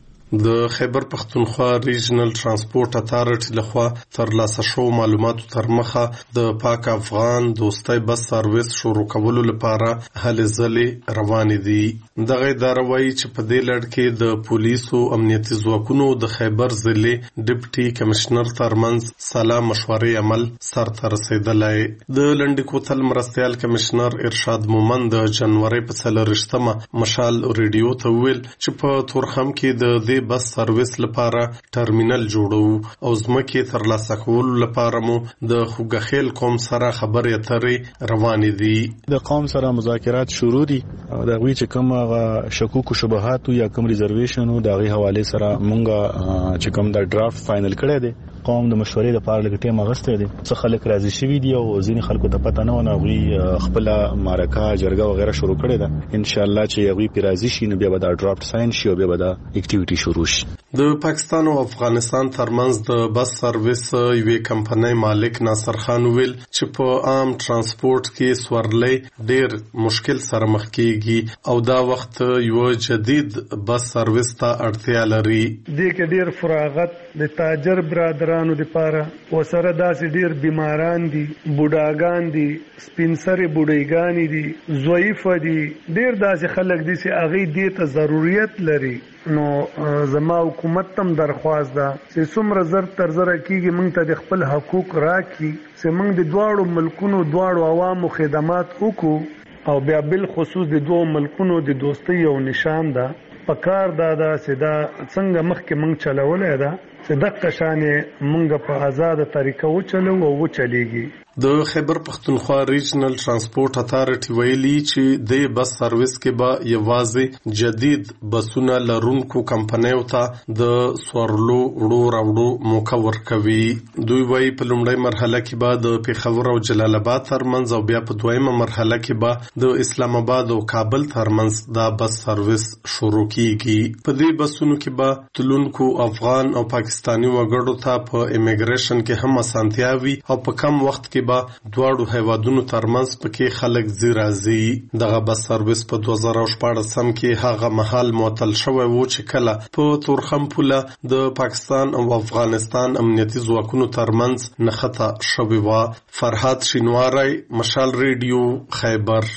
د خیبر پختونخوا ریجنل ترانسپورت اتارټي لخوا ترلاسه شو معلوماتو تر مخه د پاک افغان دوستۍ بس سرویس شروع کولو لپاره هلې ځلې روانې دي. دغه اداره وایي چې په دې لړ کې د پولیسو امنیتي ځواکونو د خیبر ضلع ډیپټي کمشنر ترمنځ سلام مشورې عمل سرته رسیدلی. د لنډ کوتل مرستیال کمشنر ارشاد مومند د جنوري په 4مه مشال ریډیو ته ویل چې په تورخم کې د بس سرویس لپاره ټرمینل جوړو او ځمکې ترلاسه کولو لپاره مو د خوګخیل قوم سره خبرې اترې روانې دي. د قوم سره مذاکرات شروع دي او د غوي چې کوم شکوک او شبهات یا کوم ریزرویشن او د غي حواله سره مونږه چې کوم د ډرافټ فائنل کړی دی. قوم د مشورې لپاره لګ ټیم اغسته دي. څه خلک راضي شوي دي او ځینې خلکو ته پته نه ونه غوي خپل معرکه جرګه وغیرہ شروع کړی ده. ان شاء الله چې غوي پیرازي شي نو بیا به دا ډرافټ ساين شي او بیا به دا اکټیویټي شروع شي. د پاکستان او افغانستان ترمنځ د بس سرویس یوې کمپنۍ مالک ناصر خان ویل چې په عام ترانسپورت کې سورلې ډېر مشکل سره مخ کیږي او دا وخت یو جدید بس سرویس ته اړتیا لري. د کې ډېر فراغت د تاجر برادرانو لپاره وسره داسې ډېر بیماران دي، بوډاګان دي، سپینسرې بوډایګان دي، ضعیف دي، ډېر داسې خلک دي چې هغه دې ته ضرورت لري. نو زما حکومت تم درخواست ده چې څومره زر تر زر کېږي موږ ته د خپل حقوق راکړي چې موږ د دواړو ملکونو دواړو عوامو خدمات وکړو او بیا بل خصوص د دوه ملکونو د دوستۍ یو نشان ده. پکار دا چې دا څنګه مخکې موږ چلولې ده چې دغه شانې موږ په آزاده طریقه وچلو او وچلیږي. د خیبر پختونخوا ریجنل ترانسپورت اتارټي ویلي چې د بس سرویس کې به یوازې جدید بسونه لرونکو کمپنیو ته د سورلو وړو راوړو موقع ورکوي. دوی وایي په لومړۍ مرحله کې به د پیښور او جلال آباد ترمنځ او بیا په دویمه مرحله کې به د اسلام آباد او کابل ترمنځ دا بس سرویس شروع کیږي. په دې بسونو کې به تلونکو افغان او پاکستانی وګړو ته په امیګریشن کې هم اسانتیا وي او په کم وخت کې دواړو هیوادونو ترمنځ پکې خلک زی راځي. دغه بس سرویس په 2014 کې هغه مهال معطل شوی و چې کله په تورخم پوله د پاکستان او افغانستان امنیتي ځواکونو ترمنځ نښته شوی و. فرهاد شینواری، مشال ریډیو، خیبر.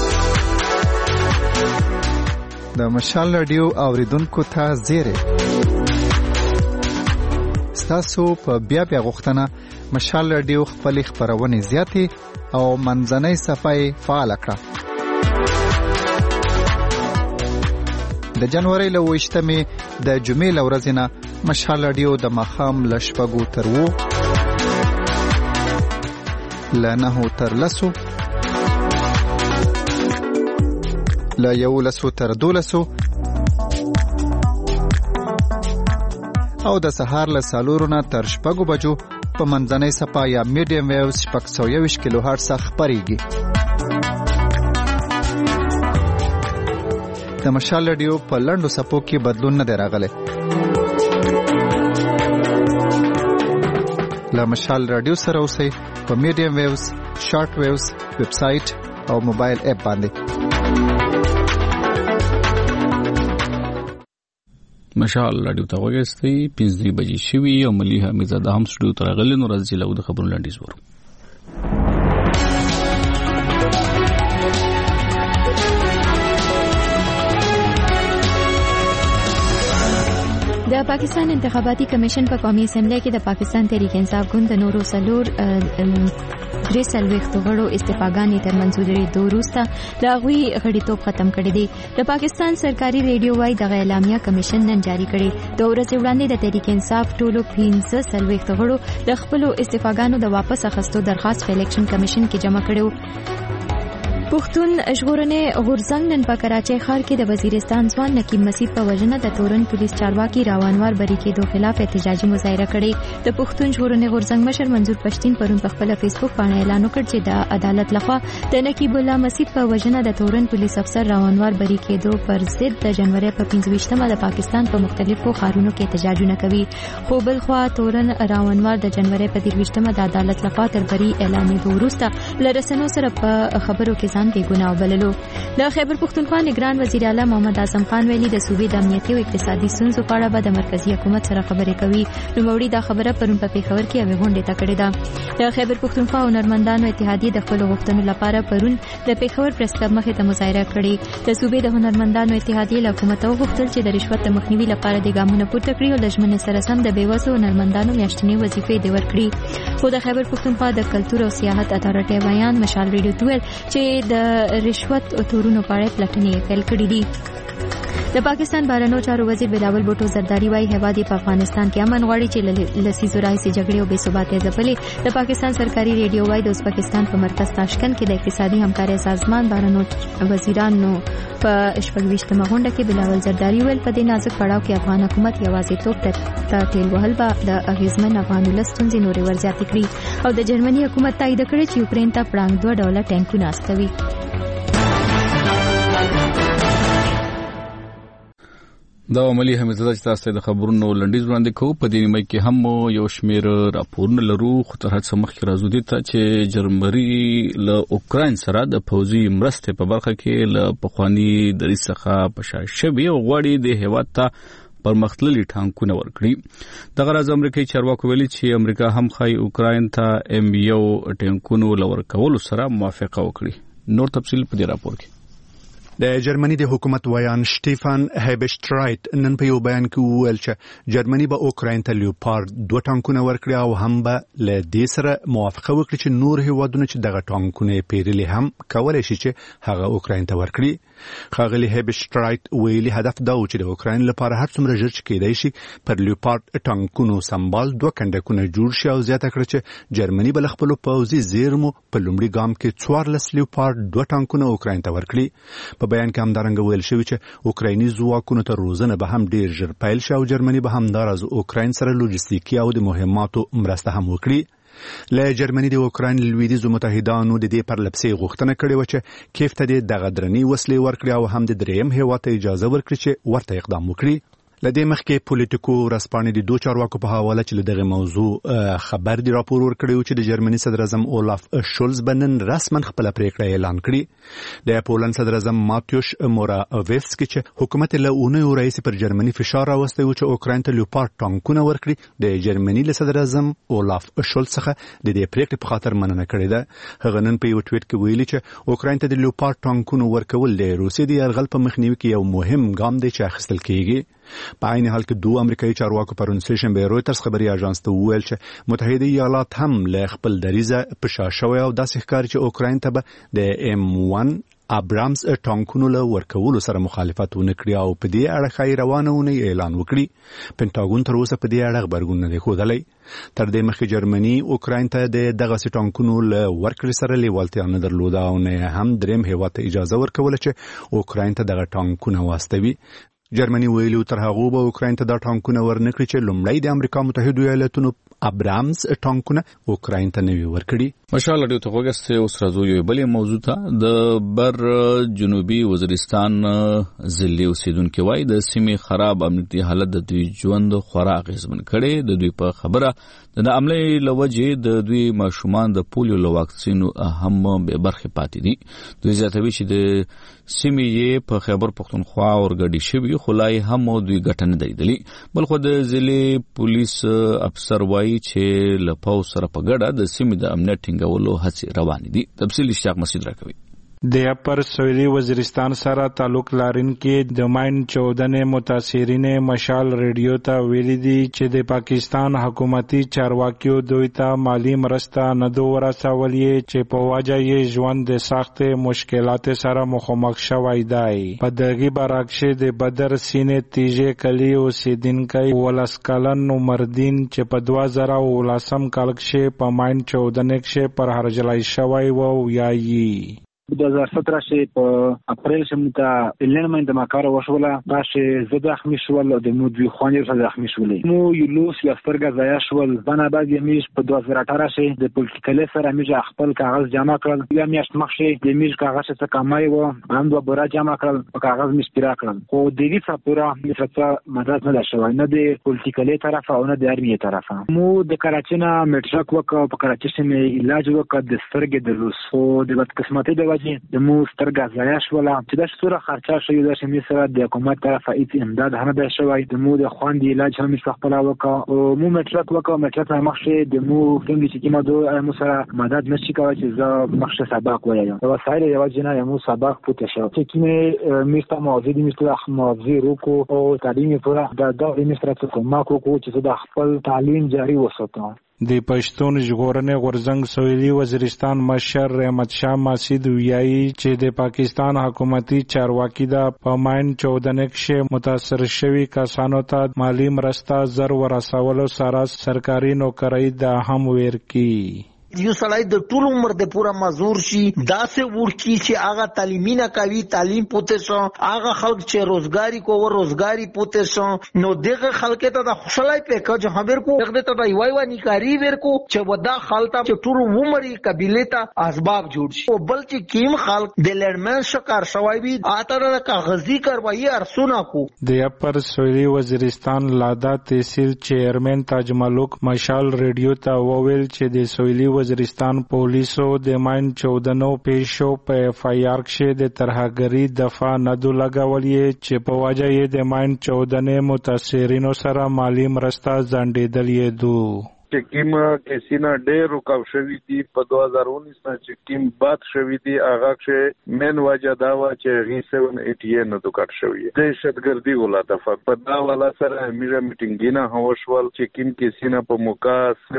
د مشال ریډیو اوریدونکو ته زیری ستاسو په بیا غوښتنه مشال ریډیو خپل خبرونه زیاتې او منځنۍ صفحه فعال کړه. د جنوري له 28مې د جمعې له ورځې نه مشال ریډیو د ماښام له 6 تر 9 له 9 تر 10 له 11 تر 12 او د سهار له 4 نه تر 6 بجو په منځنۍ صفحه یا میډیم ویوز 620 کیلو هرتز خبريږي. د مشال رادیو په لنډو سپو کې بدلون نه دی راغلی. له مشال رادیو سره اوسئ په میډیم ویوز، شارټ ویوز، ویب سایټ او موبایل اپ باندې. مشال رادیو ته وګورئ 5 بجې شوي او ملي حمیدزاده هم سټوډیو ته راغلی. نو راځي له خبرونو لاندې ورو. د پاکستان انتخاباتي کمیشن په قومي اسمبلی کې د پاکستان تحریک انصاف ګوند د نورو سلور 3 غړو استعفاګانې تر منځوري وروسته د هغوی غړیتوب ختم کړی دی. د پاکستان سرکاري ریډیو وايي دغه اعلامیه کمیشن نن جاری کړي. د ورځې وړاندې د تحریک انصاف ټولو 15 غړو د خپلو استعفاګانو د واپس اخیستو درخواست په الیکشن کمیشن کې جمع کړو. پښتون ژغورنې غورځنګ نن په کراچۍ ښار کې د وزیرستان ځوان نقیب مسیح په وژنه د تورن پولیس چارواکي راونوار بری کېدو خلاف احتجاجي مظاهره کړې. د پښتون ژغورنې غورځنګ مشر منظور پښتين پرون په خپل فیسبوک باندې اعلان وکړ چې د عدالت لخوا د نقیب الله مسیح په وژنه د تورن پولیس افسر راونوار بری کېدو پر ضد د جنوري په 15مه د پاکستان په مختلفو ښارونو کې احتجاجونه کوي. خو بل خوا تورن راونوار د جنوري په 13مه د عدالت لخوا تر بری اعلانېدو وروسته لرسنو سره په خبرو کې بې ګناه وبللو. د خیبر پښتونخوا نگران وزیر اعلی محمد اعظم خان ویلي د صوبې د امنیتي او اقتصادي ستونزو په اړه به د مرکزی حکومت سره خبرې کوي. نوموړي دا خبره پرون په پیښور کې یوې غونډې ته کړې ده. د خیبر پښتونخوا هنرمندانو اتحادیې د خپلو غوښتنو لپاره پرون د پیښور پریس کلب مخې ته مظاهره کړې. د صوبې د هنرمندانو اتحادیې له حکومت وغوښتل چې د رشوت د مخنیوي لپاره د ګامونو پورته کړي او د ژمنې سره سم د بېوسو هنرمندانو میاشتنۍ وظیفې دې ورکړي. خو د خیبر پښتونخوا د کلتور او سیاحت اتارټۍ بیان مشال ریډیو ته ویل چې د رشوت او تورونو په اړه پلټنې پیل کړې دي. د پاکستان بهرنیو چارو وزیر بلاول بوټو زرداری وايي هیواد په افغانستان کې امن غواړي چې لسیزو راهیسې جګړې او بې ثباتۍ ځپلې. د پاکستان سرکاري ریډیو وايي د ازبکستان په مرکز تاشکند کې د اقتصادي همکارۍ سازمان بهرنیو وزیرانو په 28مه غونډه کې بلاول زرداری ویل په دې نازک پړاو کې افغان حکومت یوازیتوب ته ټیل وهل به د اغیزمن افغان ولس ستونزې نورې ورزیاتې کړي او د جرمني حکومت تایید کړی چې یوکرين ته پړانګ 2 ډوله ټانکونه استوي. دا عملی حمیدزاده چې تاسو د خبرونو لنډیز وړاندې کوو. په دې نیمه کې هم یو شمېر راپورونه لرو خو تر هڅه مخکې راځو دې ته چې جرمني له اوکراین سره د پوځي مرستې په برخه کې له پخواني دریځ څخه په شا شوي او غواړي د هیواد ته پرمختللي ټانکونه ورکړي. دغه راز امریکایي چارواکو ویلي چې امریکا هم ښایي اوکراین ته M1 ټانکونو لورکولو سره موافقه وکړي. نور تفصیل په دې راپور کې. د جرمني د حکومت ویان شټيفن هایبشټرایټ نن په یو بیان کې وویل چې جرمني به اوکراین ته لیوپارد 2 ټانکونه ورکړي او هم به له دې سره موافقه وکړي چې نور هیوادونه چې دغه ټانکونه پیرلي هم کولای شي چې هغه اوکراین ته ورکړي. ښاغلي هایبشټرایټ ویلي هدف دا و چې د اوکراین لپاره هر څومره ژر چې کېدای شي پر لیوپارد ټانکونو سمبال 2 کنډکونه جوړ شي او زیاته کړي چې جرمني به خپل پوځي زیرمو په لومړي ګام کې 14 لیوپارد 2 ټانکونه اوکراین ته ورکړي. په بیان کې همدارنګه ویل شوی چې اوکرایني ځواکونو ته روزنه به هم ډیر ژر پیل شي او جرمني به همدارز اوکراین سره لوجستیکي او د مهماتو مرسته هم وکړي. له جرمني د اوکراین لویدیځو متحدانو د دې پرلپسې غوښتنه کړې و چې کیف ته د درنې وسلې ورکړي او هم د دریم هیواد ته اجازه ورکړي چې ورته اقدام وکړي. لدې مخکې پولیټیکو ورځپاڼې د 2 چارواکو په حواله چې دغه موضوع خبر دی راپور ورکړی چې د جرمني صدر اعظم اولاف شولز بنن رسمن خپل پریکړه اعلان کړي. د پولند صدر اعظم ماتیوش موراویفسکی چې حکومت له اونۍ رئیس پر جرمني فشار راوستی و چې اوکراین ته لیوپارد ټانکونه ورکړي. د جرمني له صدر اعظم اولاف شولز څخه د دې پریکړې په خاطر مننه کړې ده. هغه نن په یو ټویټ کې ویلي چې اوکراین ته د لیوپارد ټانکونو ورکول د روسیې د یرغل په مخنیوي کې یو مهم ګام دی چې اخیستل کیږي. په عین حال کې 2 امریکایي چارواکو پرون سیشنبه رويټرز خبري اژانس ته وویل چې متحده ایالات هم له خپل دریزه په شا شوی او داسې ښکاري چې اوکراین ته به د M1 ابرامز ټانکونو له ورکولو سره مخالفت ونکړي او په دې اړه خیر روانونه اعلان وکړي. پینټاګون تر اوسه په دې اړه خبرګون نه دی ښودلی. تر دې مخکې جرمني اوکراین ته د دغه ټانکونو له ورکړې سره لیوالتیا نه درلوده او نه هم دریم هیواد ته اجازه ورکوله چې اوکراین ته دغه ټانکونه واستوي. جرمني ویلي تر هغه به اوکراین ته د ټانکونه ورنکړي چې لومړی د امریکا متحده ایالاتونو ابرامز ټانکونه اوکراین ته نوي ورکړي. مشال اډیو ته وګسته اوس راځو یو بلې موضوع ته. د بر جنوبي وزیرستان ضلع اوسیدونکو وایي د سیمې خراب امنیتي حالت د دوی ژوند خورا اغیزمن کړي. د دوی په خبره د عملي لوجه د دوی ماشومان د پولیو له واکسینو هم به برخه پاتې دي. دوی زیاتوي چې د سیمې په خیبر پختونخوا اورګډي شوی خلای هم دوی ګټنه دیدلی. بلخو د ضلع پولیس افسر وایي چې لپاو سره په ګډه د سیمې د امنیت ټینګولو هڅې روان دي. تفصیل اشتیاق مسعود راکوي. د اپر سویلی وزیرستان سره تعلق لرونکي د ماین 14 متاثرین مشال ریډیو ته ویلي دي چې د پاکستان حکومتي چارواکیو دوی ته مالی مرسته نه دوه ورسولې چې په وجه یې ژوند د سخت مشکلات سره مخامخ شوی دی. په دغه برعکس د بدر سینې تیجه کلی اوسیدونکي ولس کلن مردین چې په 2019 کال کې په ماین 14 کې پر هرجلای شوی وو یایي 2017 په اپریل شمته الینمنت ما کار وشوله باشه زده اخمی شول د مو دوی خوانیر سره اخمی شولې مو یلوس یسترګه ضایع شول بنا بعد یمیش په 2018 د پولیټیکل سره میجه خپل کاغذ جمع کړل یا میاشت مخشه د میج کاغذ څخه کمای و هم دوه برا جمع کړل په کاغذ مشترا کړل خو دغه سپورا مثلا مدد نه شوی نه د پولیټیکل طرف او نه د ارمی طرف مو د کراچي نه میټرک وکړ په کراچي کې علاج وکړ د سترګې د لوس خو د بد قسمتي د د مو سترګه ضایع شوله چې د څوره خرچه شوی د شمې سره د حکومت طرف هیڅ امداد هم نه شوی د مو د خواندې علاج هم مش خپل وکړ او مو میټرک مخشه د مو څنګه چې کیما دوه مو سره مدد نشي کوي چې زه مخشه سبق وایم او وسایل یو جنا مو سبق پوت شو چې کیمه میستا موجودی میستا موضوع روکو او تعلیم پورا د ادمنستراتیو کومک وکړو چې د خپل تعلیم جاری وساتو. د پښتون ژغورنې غورځنګ سویلي وزیرستان مشر رحمت شاه ماسید ویایي چې د پاکستان حکومتي چارواکي دا په ماین 14 کې متاثر شوی کسانو ته مالی مرسته زر ورسولو سره سرکاري نوکرۍ دا هم ورکی. یو سړی د ټول عمر د پورا مزور شي داسې ورکی چې هغه تعلیمي نه کوي تعلیم پوتې شو هغه خلک چې روزګاری کوو روزګاری پوتې شو نو دغه خلک ته د خوشالۍ پیکاج خبر کو دغه ته د یوای نیکاری ورکو چې ودا خلک چې ټول عمر قبيله ته اسباب جوړ شي او بل چې کیم خلک د لړمن شکار شوی وي اتره کاغذی کاروایی ارسونه کو. د اپر سویلی وزیرستان لادا تحصیل چیرمن تاج ملک مشال ریډیو ته وویل چې د سویلی وزیرستان پولیسو د ماین 14 پیشو په اف آی آر کې د ترهګری دفاع نه دو لګولې چې په وجه یې د ماین 14 متاثرینو سره مالی مرسته ځنډېدلې دو. چې کیم کیسینا ډېر رکاو شوی دی په 2019 چې کیم باد شوی دی هغه چې مین وجه دا و چې غي 788 نه دوکټ شوی دی شتګردي ولاته په دا والا سره میرا میټینګ نه هوښول چې کیم کیسینا په موقع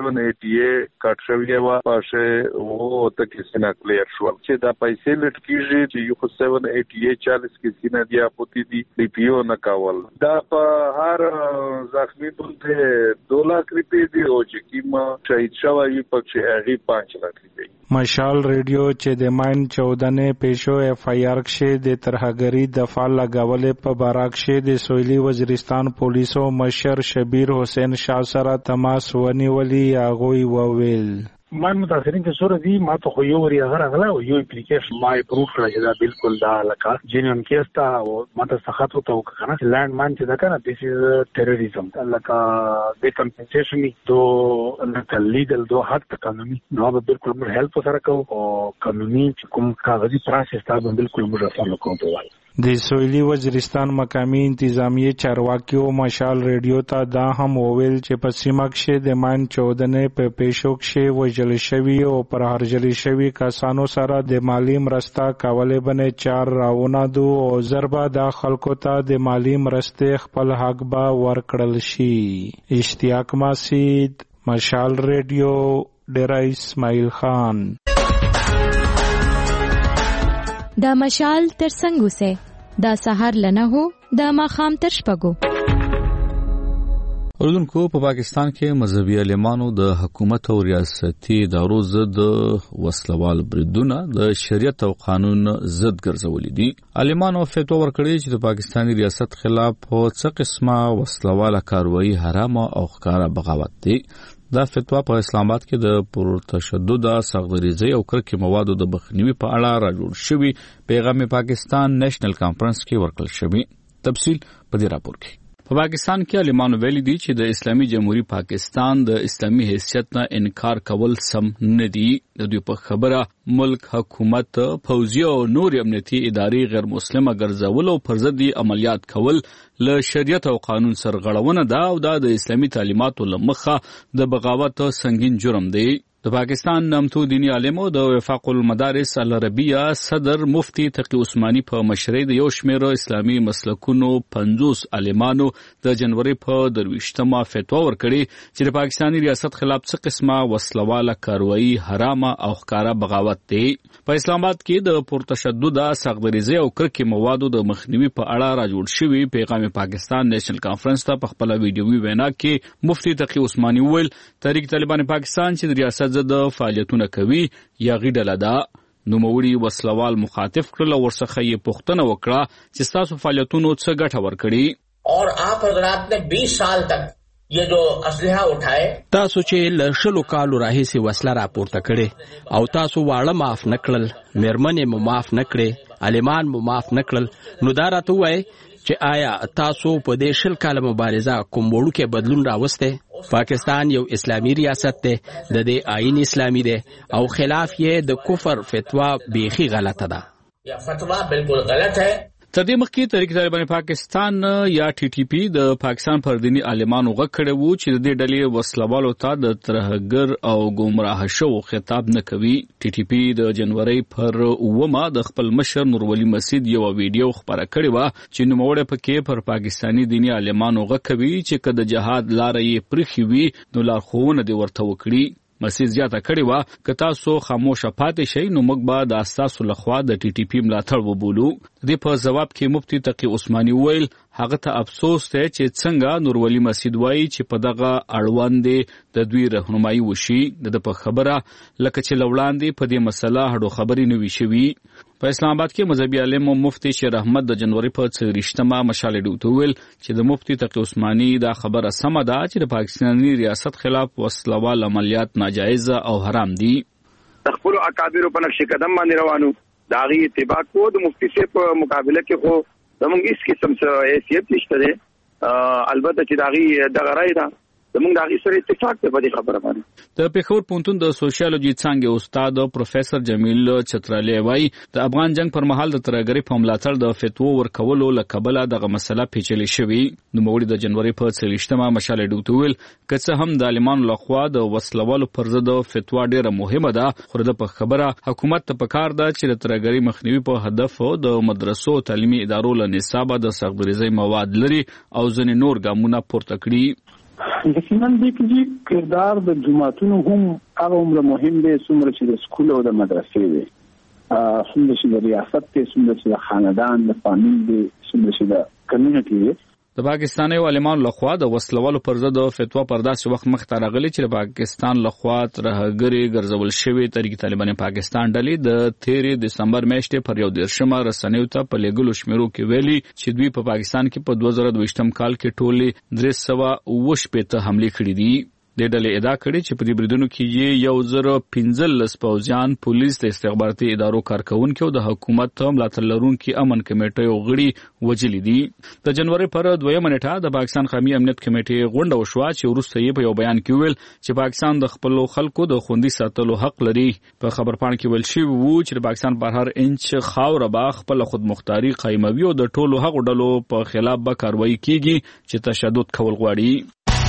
788 کټ شوی و پاشه وو ته کیسینا کلیر شو چې دا پیسې لټ کیږي چې یو 788 40 کیسینا دی اپوتی دی ډی پی او نه کاول دا په هر زخمی بنته 2 لک روپے دی او کیما شهید شوی پکې هغه 5 لک روپے. مشال ریډیو چې د ماین 14 پیشو اف آی آر کې د ترهګری دفاع لګولې په باراک کې د سویلي وزیرستان پولیسو مشر شبیر حسین شاه سره تماس ونیولي هغه وویل ما متاثرین کې سره دي ما ته خو یو ری هغه غلا او یو اپلیکیشن ما پروف کړی دا بالکل دا لکه جنون کېستا او ما ته سخت وته کنه لانډ مان چې دا کنه دیس از ټیرریزم لکه د کمپنسیشن دو لکه لیګل دو حق قانوني نو بالکل موږ هیلپ سره کوو او قانوني کوم کاغذي پروسس تا بالکل موږ فالو کوو. د سویلي وزیرستان مقامی انتظامی چارواکیو مشال ریډیو ته دا هم وویل چې په سیمه کې د ماین 14 په پیشو کې وژل شوی او پر هرجل شوی کسانو سره د مالی مرسته کولې بنه 4 راونه دو او ضربه د خلکو ته د مالی مرسته خپل حق با ورکړل شي. اشتیاق مسعود مشال ریډیو ډیرا اسماعیل خان. دا مشال تر څنګه سه دا سحر لنه هو دا ماخام تر شپګو. اردوونکو په پاکستان کې مذهبي عالمانو د حکومت او ریاستي ادارو ضد وسلوال بریدونه د شریعت او قانون ضد ګرځولې دي. عالمانو فتوا ورکړې چې د پاکستاني ریاست خلاف څه قسمه وسلواله کاروایی حرام او ښکارا بغاوت دي. دا فتوا په اسلام آباد کې د پرتشدد سغدریزي او کرکې موادو د بخنیوي په اړه راجوړ شوی پیغام پاکستان نېشنل کانفرنس کې ورکړل شوی. تفصیل په دې راپور کې. په پاکستان کې عالمانو ویلي دي چې د اسلامي جمهوریت پاکستان د اسلامي حیثیت نه انکار کول سم نه دي. د دوی په خبره ملک حکومت فوجي او نور امنیتي ادارې غیر مسلمه ګرځول او پر ضد عملیات کول له شریعت او قانون سرغړونه ده او دا د اسلامي تعلیماتو له مخه د بغاوت سنگین جرم دی. د پاکستان نامتو دینی عالم او د وفاق المدارس العربیه صدر مفتی تقی عثماني په مشرۍ د یو شمېر اسلامي مسلکونو 50 عالمانو د جنوري په 23مه فتوا ورکړي چې د پاکستاني ریاست خلاف څه قسمه وسلواله کاروایی حرامه او ښکارا بغاوت دی. په اسلام آباد کې د پرتشدد سغدریزي او کرکې موادو د مخنیوي په اړه راجوړ شوی پیغام پاکستان نېشنل کانفرنس ته په خپل ویډیوي وینا کې مفتی تقی عثماني ویل تحریک طالبان پاکستان چې د ریاست د فعالیتونه کوي یا غیډله ده. نوموړي وسلوال مخاطب کړل او ورڅخه یې پوښتنه وکړه چې ستاسو فعالیتونو څه ګټه ورکړي. اور آپ حضرات نے 20 سال تک یہ جو اسلحہ اٹھائے تاسو چې لشلو کالو راهیسي وسله راپورته کړي او تاسو واړه معاف نکړل، مېرمنې مو معاف نکړي، عالمان مو معاف نکړل، نو دا راته وایي چې آیا تاسو په دې 20 کال مبارزه کوم وړوکی بدلون راوسته؟ پاکستان یو اسلامی ریاست دی، د دې آئین اسلامی دی او خلاف یې د کفر فتوا بیخي غلطه ده. یا فتوا بالکل غلط ہے. تر دې مخکې تحریک طالبان پاکستان یا ټي ټي پی د پاکستان پر دینی عالمانو غږ کړی وو چې د دې ډلې وسلوالو ته د ترهګر او ګمراه شو خطاب نه کوي. ټي ټي پی د جنوري پر 9مه د خپل مشر نورولي مسجد یو ویډیو خبره کړې و چې نوموړی پکې پر پاکستاني دینی عالمانو غږ کوي چې کله جهاد لار یې پرخي وي نو لارښوونه دې ورته وکړي. مسیح زیاته کړې وه که تاسو خاموشه پاتې شئ نو موږ به د ستاسو لخوا د ټي ټي پی ملاتړ وبولو. د دې په ځواب کې مفتی تقی عثماني ویل هغه ته افسوس دی چې څنګه نورولي مسجد وایي چې په دغه اړوند د دوی رهنمایي وشي. د په خبره لکه چې لوړاندې په دې مسله هډو خبرې نه وي شوي. په اسلام آباد کې مذهبي عالم مفتی شیر احمد د جنوري په 24مه مشال ډیوته ویل چې د مفتی تقی عثماني دا خبره سمه ده چې د پاکستاني ریاست خلاف وسلوال عملیات ناجایز او حرام دي. خپل اکابر په نقش قدم باندې روانو داغي اتباع کو د مفتی سے په مقابله کې خو زموږ هیڅ قسم څه حیثیت نشته ده. البته چې داغي دغه راي ده زموږ داغي سره اتفاق ته په دې خبره باندې. د پېښور پوهنتون د سوشیالوجي څانګې استاد پروفیسور جمیل چترالی وایي د افغان جنگ پر مهال د ترهګرۍ په ملاتړ د فتوا ورکولو له کبله دغه مسله پیچلې شوې. نوموړي د جنوري په 24مه مشال ډیوته ویل که څه هم د عالمانو لخوا د وسلوالو پر ضد فتوا ډیره مهمه ده خو د په خبره حکومت ته پکار ده چې د ترهګرۍ مخنیوي په هدف د مدرسو تعلیمي ادارو له نصابه د سغدریزۍ مواد لري او ځینې نور ګامونه پورته کړي. یقینا د کې کردار د جماعتونو هم هغه عمر مهم دی څومره چې د سکول او د مدرسې دی، څومره چې د ریاست دی، څومره چې د خاندان د فامیل دی، څومره چې د کمیونټي دی. د پاکستاني عالمانو لخوا د وسلوالو پر ضد فتوا پر داسې وخت مخته راغلي چې د پاکستان لخوا ترهګرۍ ګرځول شوی تحریک طالبان پاکستان ډلې د 13 دسمبر میاشتې پر 11مه رسنیو ته په لګلو شمیرو کې ویلي چې دوی په پاکستان کې په 2022 کال کې ټولې 315 حملې کړې دي. د ډلې ادعا کړې چې په دې بریدونو کې 1015 پوځیان، پولیس، د استخباراتي ادارو کارکونکي او د حکومت ملاتړ لرونکي امن کمیټې غړي وژلي دي. د جنوري پر 2مه نیټه د پاکستان قومي امنیت کمیټې غونډه وشوه چې وروسته یې په یو بیان کې ویل چې پاکستان د خپل خلکو د خوندي ساتلو حق لري. په خبرپاڼه کې ویل شوی وو چې د پاکستان پر هر انچ خاوره به خپل خودمختاري قایموي او د ټولو هغو ډلو په خلاف به کاروایی کیږي چې تشدد کول غواړي.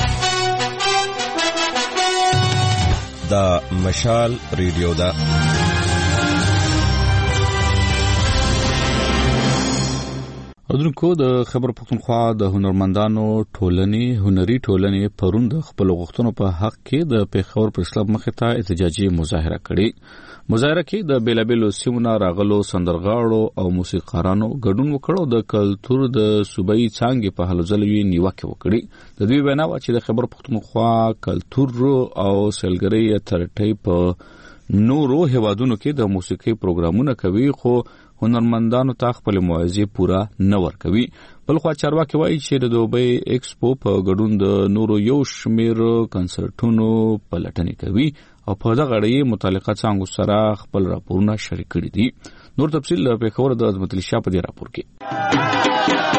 دا مشال ریډیو ده. اردوونکو د خیبر پختونخوا د هنرمندانو ټولنې هنري ټولنې پرون د خپل غوښتنو په حق کې د پېښور پریس کلب مخې ته احتجاجي مظاهره کړې. مظاهره کې د بیلابیلو سیمونو راغلو سندرغاړو او موسیقارانو ګډون وکړ او د کلتور د صوبایي څانګې په هلو ځلو یې نیوکه وکړې. د دوی وینا وه چې د خیبر پختونخوا کلتور او سیلګرۍ اتارټۍ په نورو هیوادونو کې د موسیقي پروګرامونه کوي خو هنرمندانو ته خپل موعظې پوره نه ورکوي. بلخوا چارواکي وایي چې د دوبۍ ایکسپو په ګډون د نورو یو شمیر کنسرټونو پلټنې کوي او په دغه اړه متعلقه څانګو سره خپل راپورونه شریک کړي دي. نور تفصیل له پیښور د عظمت علي شاه په دې راپور کې.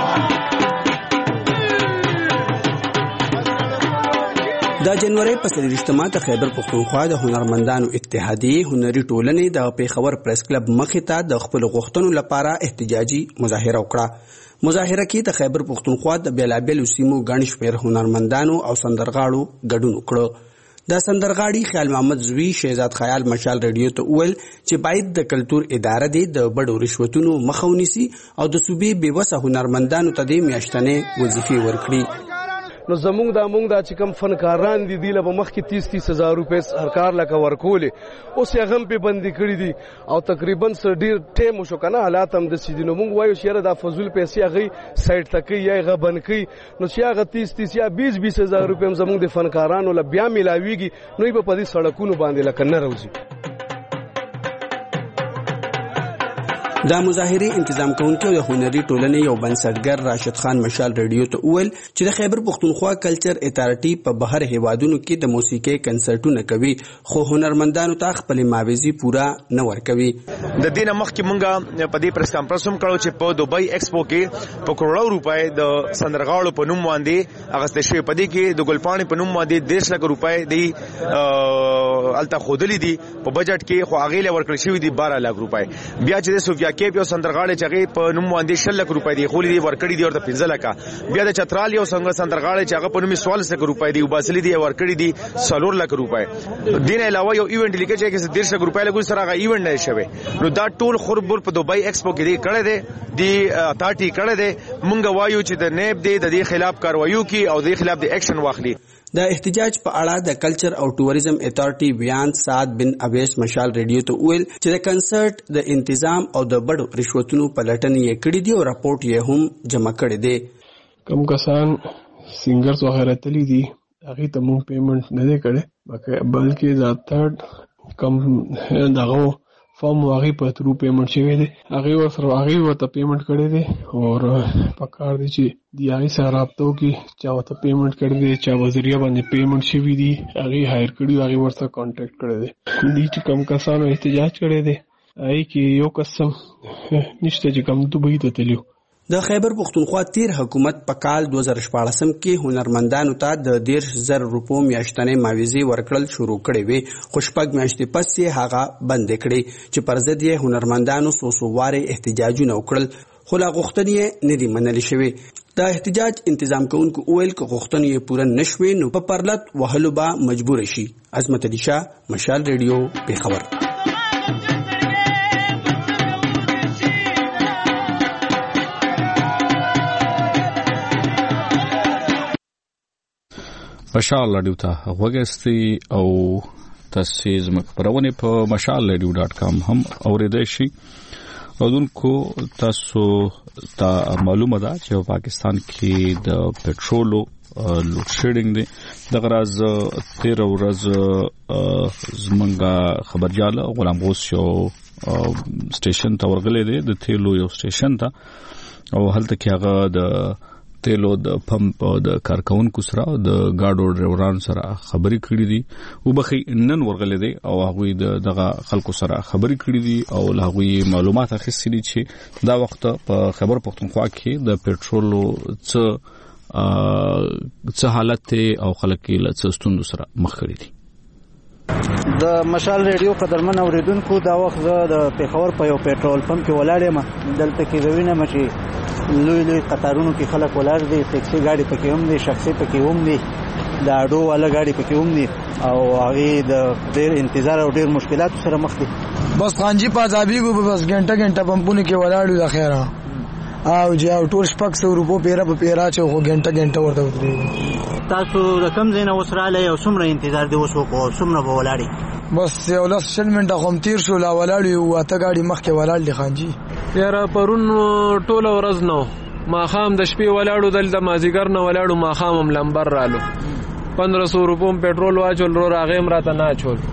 د جنوري په 23 ته خیبر پختونخوا د هنرمندانو اتحادیې هنري ټولنې د پیښور پریس کلب مخې ته د خپل غوښتنو لپاره احتجاجي مظاهره وکړه. مظاهره کې د خیبر پختونخوا د بیلابیلو سیمو ګڼ شمېر هنرمندانو او سندرغاړو ګډون وکړ. د سندرغاړي خیال محمد زوی شهزاد خیال مشال رادیو ته وویل چې باید د کلتور اداره د بډو رشوتونو مخه ونیسي او د صوبې بېوسه هنرمندانو ته د میاشتنې وظیفې ورکړي. نو زمونږ دا چې کوم فنکاران دي دی له مخکې 30,000 روپۍ سرکار لکه ورکولې اوس یې هم په بندي کړی دي او تقریبا ډیر ټیم شو کنه حالات هم د سیدینو مونږ وایو چې دا فزول پیسې هغه سایت تکي یا هغه بنکي نو چې هغه 30 یا 20,000 روپۍ زمونږ د فنکارانو له بیا ملاويږي نو په دې سړکونو باندې لکه نه راوځي. د مظاهرې انتظام کوونکي د هنري ټولنې یو بنسټګر راشد خان مشال رادیو ته وویل چې د خیبر پختونخوا کلچر اتارټي په بهر هیوادونو کې د موسیقي کنسرټونه کوي خو هنرمندانو ته خپل معاوضې پوره نه ورکوي. د دینه مخکې مونږه په دې پریس کانفرنس هم کړو چې په دوبۍ ایکسپو کې په کروڑو روپۍ د سندرغاړو په نوم باندې اغستې شوی. په دې کې د ګلپاڼې په نوم باندې 10 لک روپۍ دی الته خودلې دي په بجټ کې خو هغه له ورکړل شوی دي 12 لک روپۍ. بیا چې د سوفیا کې یو سندرغاړي چې هغه په نوم باندې 6 لک روپۍ دی خولې دی ورکړي دي ورته 15 لک. بیا د چترال یو سندرغاړي چې هغه په نوم 14 لک روپۍ دی وباسلې دی ورکړي دي 4 لک روپۍ. دین علاوه یو ایونت لیکل چې 10 لک روپۍ لګول سره هغه ایونت نه شوی. نو دا ټول خربر په دوبۍ ایکسپو کې دی کړه دی اتارټي کړه دی. مونږ وایو چې د نیب دی د دې خلاف کاروایو کی او د خلاف د اکشن واخلي. د احتجاج په اړه د کلچر او ټوریزم اتارټي ویان سعد بن اویس مشال رادیو ته ویل چې د کنسرت د انتظام او د بډو رشوتونو پلټنې یې کړې دي او راپورټ یې هم جمع کړی دی. کم کسان سنگرز وغیرہ تلی دي هغه ته مونږ پیمنٹ نه دی کړی بلکې دا تھرد کم دغه فارم واغی په ترو پیمنٹ شوی دی هغه ورته پیمنٹ کړی دی او پکار دی چې دی هغه سره رابطو کې چا ورته پیمنٹ کړی دی چا وزریه باندې پیمنٹ شوی دی هغه هایر کړی هغه ورته کانټیکټ کړی دی. دې چې کم کسانو احتجاج کړی دی هغه کې یو قسم نشته چې کم دوبۍ ته تلو. د خیبر پختونخوا تیر حکومت په کال 2014 کې هنرمندانو ته د 10,000 روپو میاشتنې معاوضې ورکړل شروع کړې وې خو شپږ میاشتې پس یې هغه بند کړې چې پر ضد یې هنرمندانو څو واره احتجاجونه وکړل خو لا غوښتنې یې نه دي منل شوې. د احتجاج انتظام کوونکو ویل که غوښتنې یې پوره نشوي نو په پرلط وهلو به مجبور شي. عظمت علي شاه مشال رادیو پیښور. مشال رادیو ته وګورئ او تاسو زموږ خبرونه په mashalradio.com هم اوریدئ شئ. اودونکو تاسو ته معلومه ده چې پاکستان کې د پټرولو لوډ شیډینګ دی. د غراز 13 ورځ زمونږ خبرجاله غلام غوث یو سټیشن ته ورغلی دی د تیلو یو سټیشن ته او هلته کې هغه د تیلو د پمپ د کارکونکو سره د گاډو ډرایورانو سره خبرې کړې دي او بخي نن ورغلې دي او هغه دغه خلکو سره خبرې کړې دي او هغه معلومات اخیستي دي چې دا وخت په خیبر پختونخوا کې د پټرولو څه حالت او خلک له څه ستوندو سره مخ کړي دي. د مشال رادیو قدرمن اوریدونکو دا وخت د پیښور په یو پټرول پمپ کې ولاړ یم. دلته کې زوینه مچي لوی قطارونو کې خلک ولاړ دي ټیکسي ګاډي پکې هم دي شخصي پکې هم دي د اډو والا ګاډي پکې هم دي او هغه د ډېر انتظار او ډېر مشکلات سره مخ دي. بس خانجي پازابي کو بس غنټه پمپونه کې ولاړ د خیره او چې ټول شپږ 100 روپو پیرا چې خو غنټه ورته وتري. تاسو د کم ځای نه وسراله یو څومره انتظار دی وسو کو څومره به ولاړی؟ بس یو 10 منټه کوم تیر شو لا ولاړی او اته گاډي مخکې ولاړ دي خانجي. یاره پرون ټوله ورځ نو ماخام د شپې ولاړو دلته مازیګر نه ولاړو ماخام هم لمبر رالو 1500 روپو پټرول واچول رو راغیم راته نه چول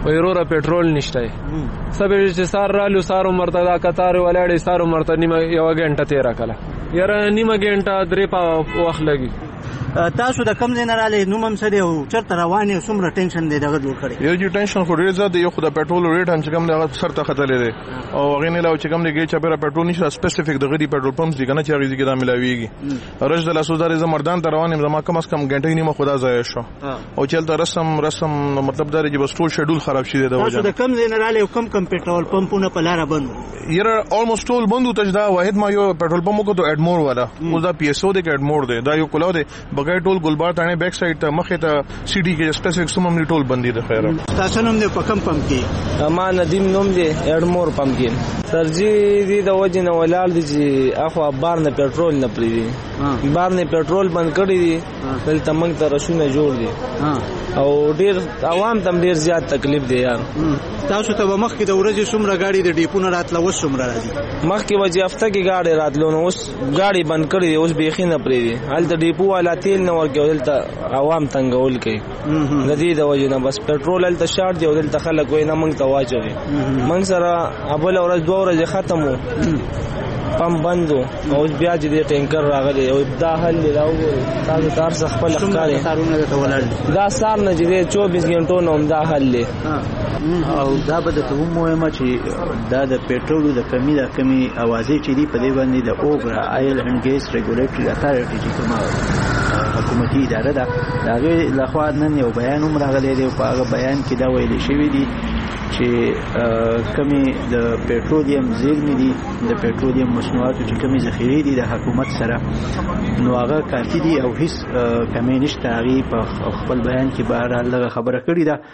ویروره پېټرول نشته سبه چې سار رالو سارو مرته دا قطار ولاړې سارو مرته نیمه یو غنټه تیرا کله یاره نیمه غنټه درې په وخت لګي تاسو د کم ځای نه رالې نوم هم څه دی او چېرته روان یې څومره ټینشن دی دغه جوړ کړی یو چې ټینشن خو ډېر زیات دی یو خو د پېټرول ریټ هم چې کوم دی هغه سر ته ختلی دی او هغې نه علاوه چې کوم دی ګې چاپېره پېټرول نشته سپیسیفیک دغه دي پېټرول پمپس دي که نه چې هغې ځای کې دا میلاویږي رش د لاسوزارې زه مردان ته روان یم زما کم از کم ګنټۍ نیمه خو دا ضایع شو او چې هلته رسم مطلب دا دی چې بس ټول شیډول خراب شوی دی د وجه تاسو د کم ځای نه رالې او کم پېټرول پمپونه په لاره بند وو یاره آلموسټ ټول بند وو ته دا واحد ما یو پېټرول پمپ وکړو اډمور والا اوس دا پی ایس او دی که اډمور دی دا یو کلاو دی بغیر ټول ګلبار تاڼې بیک سایډ ته مخې ته سی ډي کې سپیسیفیک سمم ټول بندي د خیره تاسو نوم دی په کم پمپ کې ما ندیم نوم دی اډمور پمپ کې سرجی دی د وجه نه ولال دي چې اخو بار نه پېټرول نه پریدي بار نه پېټرول بند کړی دي دلته موږ ته رشونه جوړ دي او ډیر عوام تم ډیر زیات تکلیف دی یار تاسو ته مخکې د ورځې څومره گاډي د ډیپو نه راتله اوس څومره راځي مخکې وجه هفته کې گاډي راتلو نو اوس گاډي بند کړی دي اوس بیخي نه پریدي هلته ډیپو والا تیل نه ورکوي دلته عوام تنګول کوي د دې د وجه نه بس پېټرول هلته شارټ دی او دلته خلک وایي نه موږ ته واچوي موږ سره بله ورځ 2 ورځې ختم وو پمپ بند و اوس بیا چې دې ټینکر راغلی او دا حل دی دا وګورئ تاسو تار څخه خپل ښکاري دا سار نه چې 24 غنټو نه هم دا حل دی او دا به درته ووایم چې دا د پېټرولو د کمي اوازې چې دي په دې باندې د اوګرا آیل اینډ ګیس ریګولیټري اتارټي چې کومه حکومتي اداره ده د هغې لخوا نن یو بیان هم راغلی دی او په هغه بیان کې دا ویلي شوي دي چې کمی د پېټرولیم زیرمې دي د پېټرولیم مصنوعاتو چې کمی ذخیرې دي د حکومت سره نو هغه کافي دي او هیڅ کمی نشته هغې په خپل بیان کې بهرحال دغه خبره کړې ده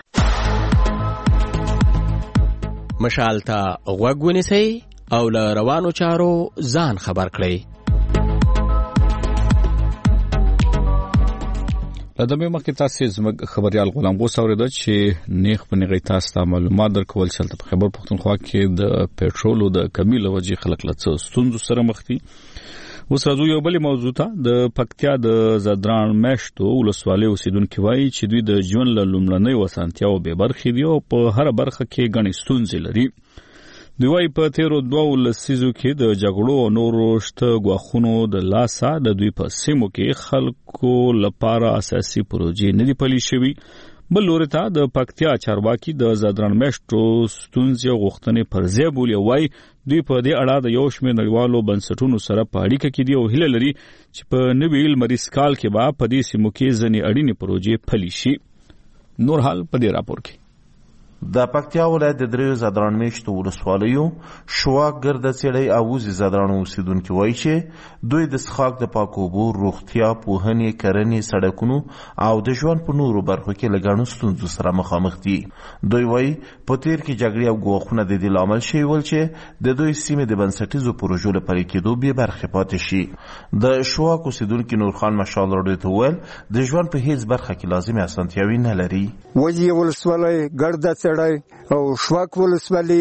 مشال ته غوږ ونیسئ او له روانو چارو ځان خبر کړئ لدمه مخکې تاسو زموږ خبريال غلام غوس اوریدل چې نیخ په نغې تاسو ته معلومات درکول چې په خبر پښتونخوا کې د پېټرول او د کمی لوجي خلک لڅ ستونزو سره مخ دي اوس راځو یو بل موضوع ته د پکتیا د زدران میشتو ولسوالۍ اوسیدونکو وایي چې دوی د ژوند له لومړنۍ وسانتیاو به برخې دي او په هر برخه کې غني ستونزې لري دوی وايي په تیرو 2 لسیزو کې د جګړو او نورو شته غواخونو د لاسه د دوی په سیمو کې خلکو لپاره اساسي پروژې نه دي پلي شوي بل لوري ته د پکتیا چارواکي د زدران میشتو ستونزې غوښتنې پر ځای بولي وایي دوی په دې اړه د یو شمېر نړیوالو بنسټونو سره په اړیکه کې دي او هیله لري چې په نوي لمریز کال کې به په دې سیمو کې ځینې اړینې پروژې پلي شي نور حال په دې راپور کې د پکتیا ولایت د دریو زدران میشتو ولسوالیو شواک ګرده څېړۍ او وزې زدران اوسیدونکي وایي چې دوی د څښاک د پاکو اوبو روغتیا پوهنې کرنې سړکونو او د ژوند په نورو برخو کې له ګڼو ستونزو سره مخامخ دي دوی وایي په تیر کې جګړې او ګواښونه د دې لامل شوي ول چې د دوی سیمې د بنسټیزو پروژو له پلي کېدو بې برخې پاتې شي د شواک اوسیدونکي نورخان مشال راډیو ته وویل د ژوند په هیڅ برخه کې لازمې اسانتیاوې نه لري وزې ولسوالۍ ګرده او شواک ولسوالۍ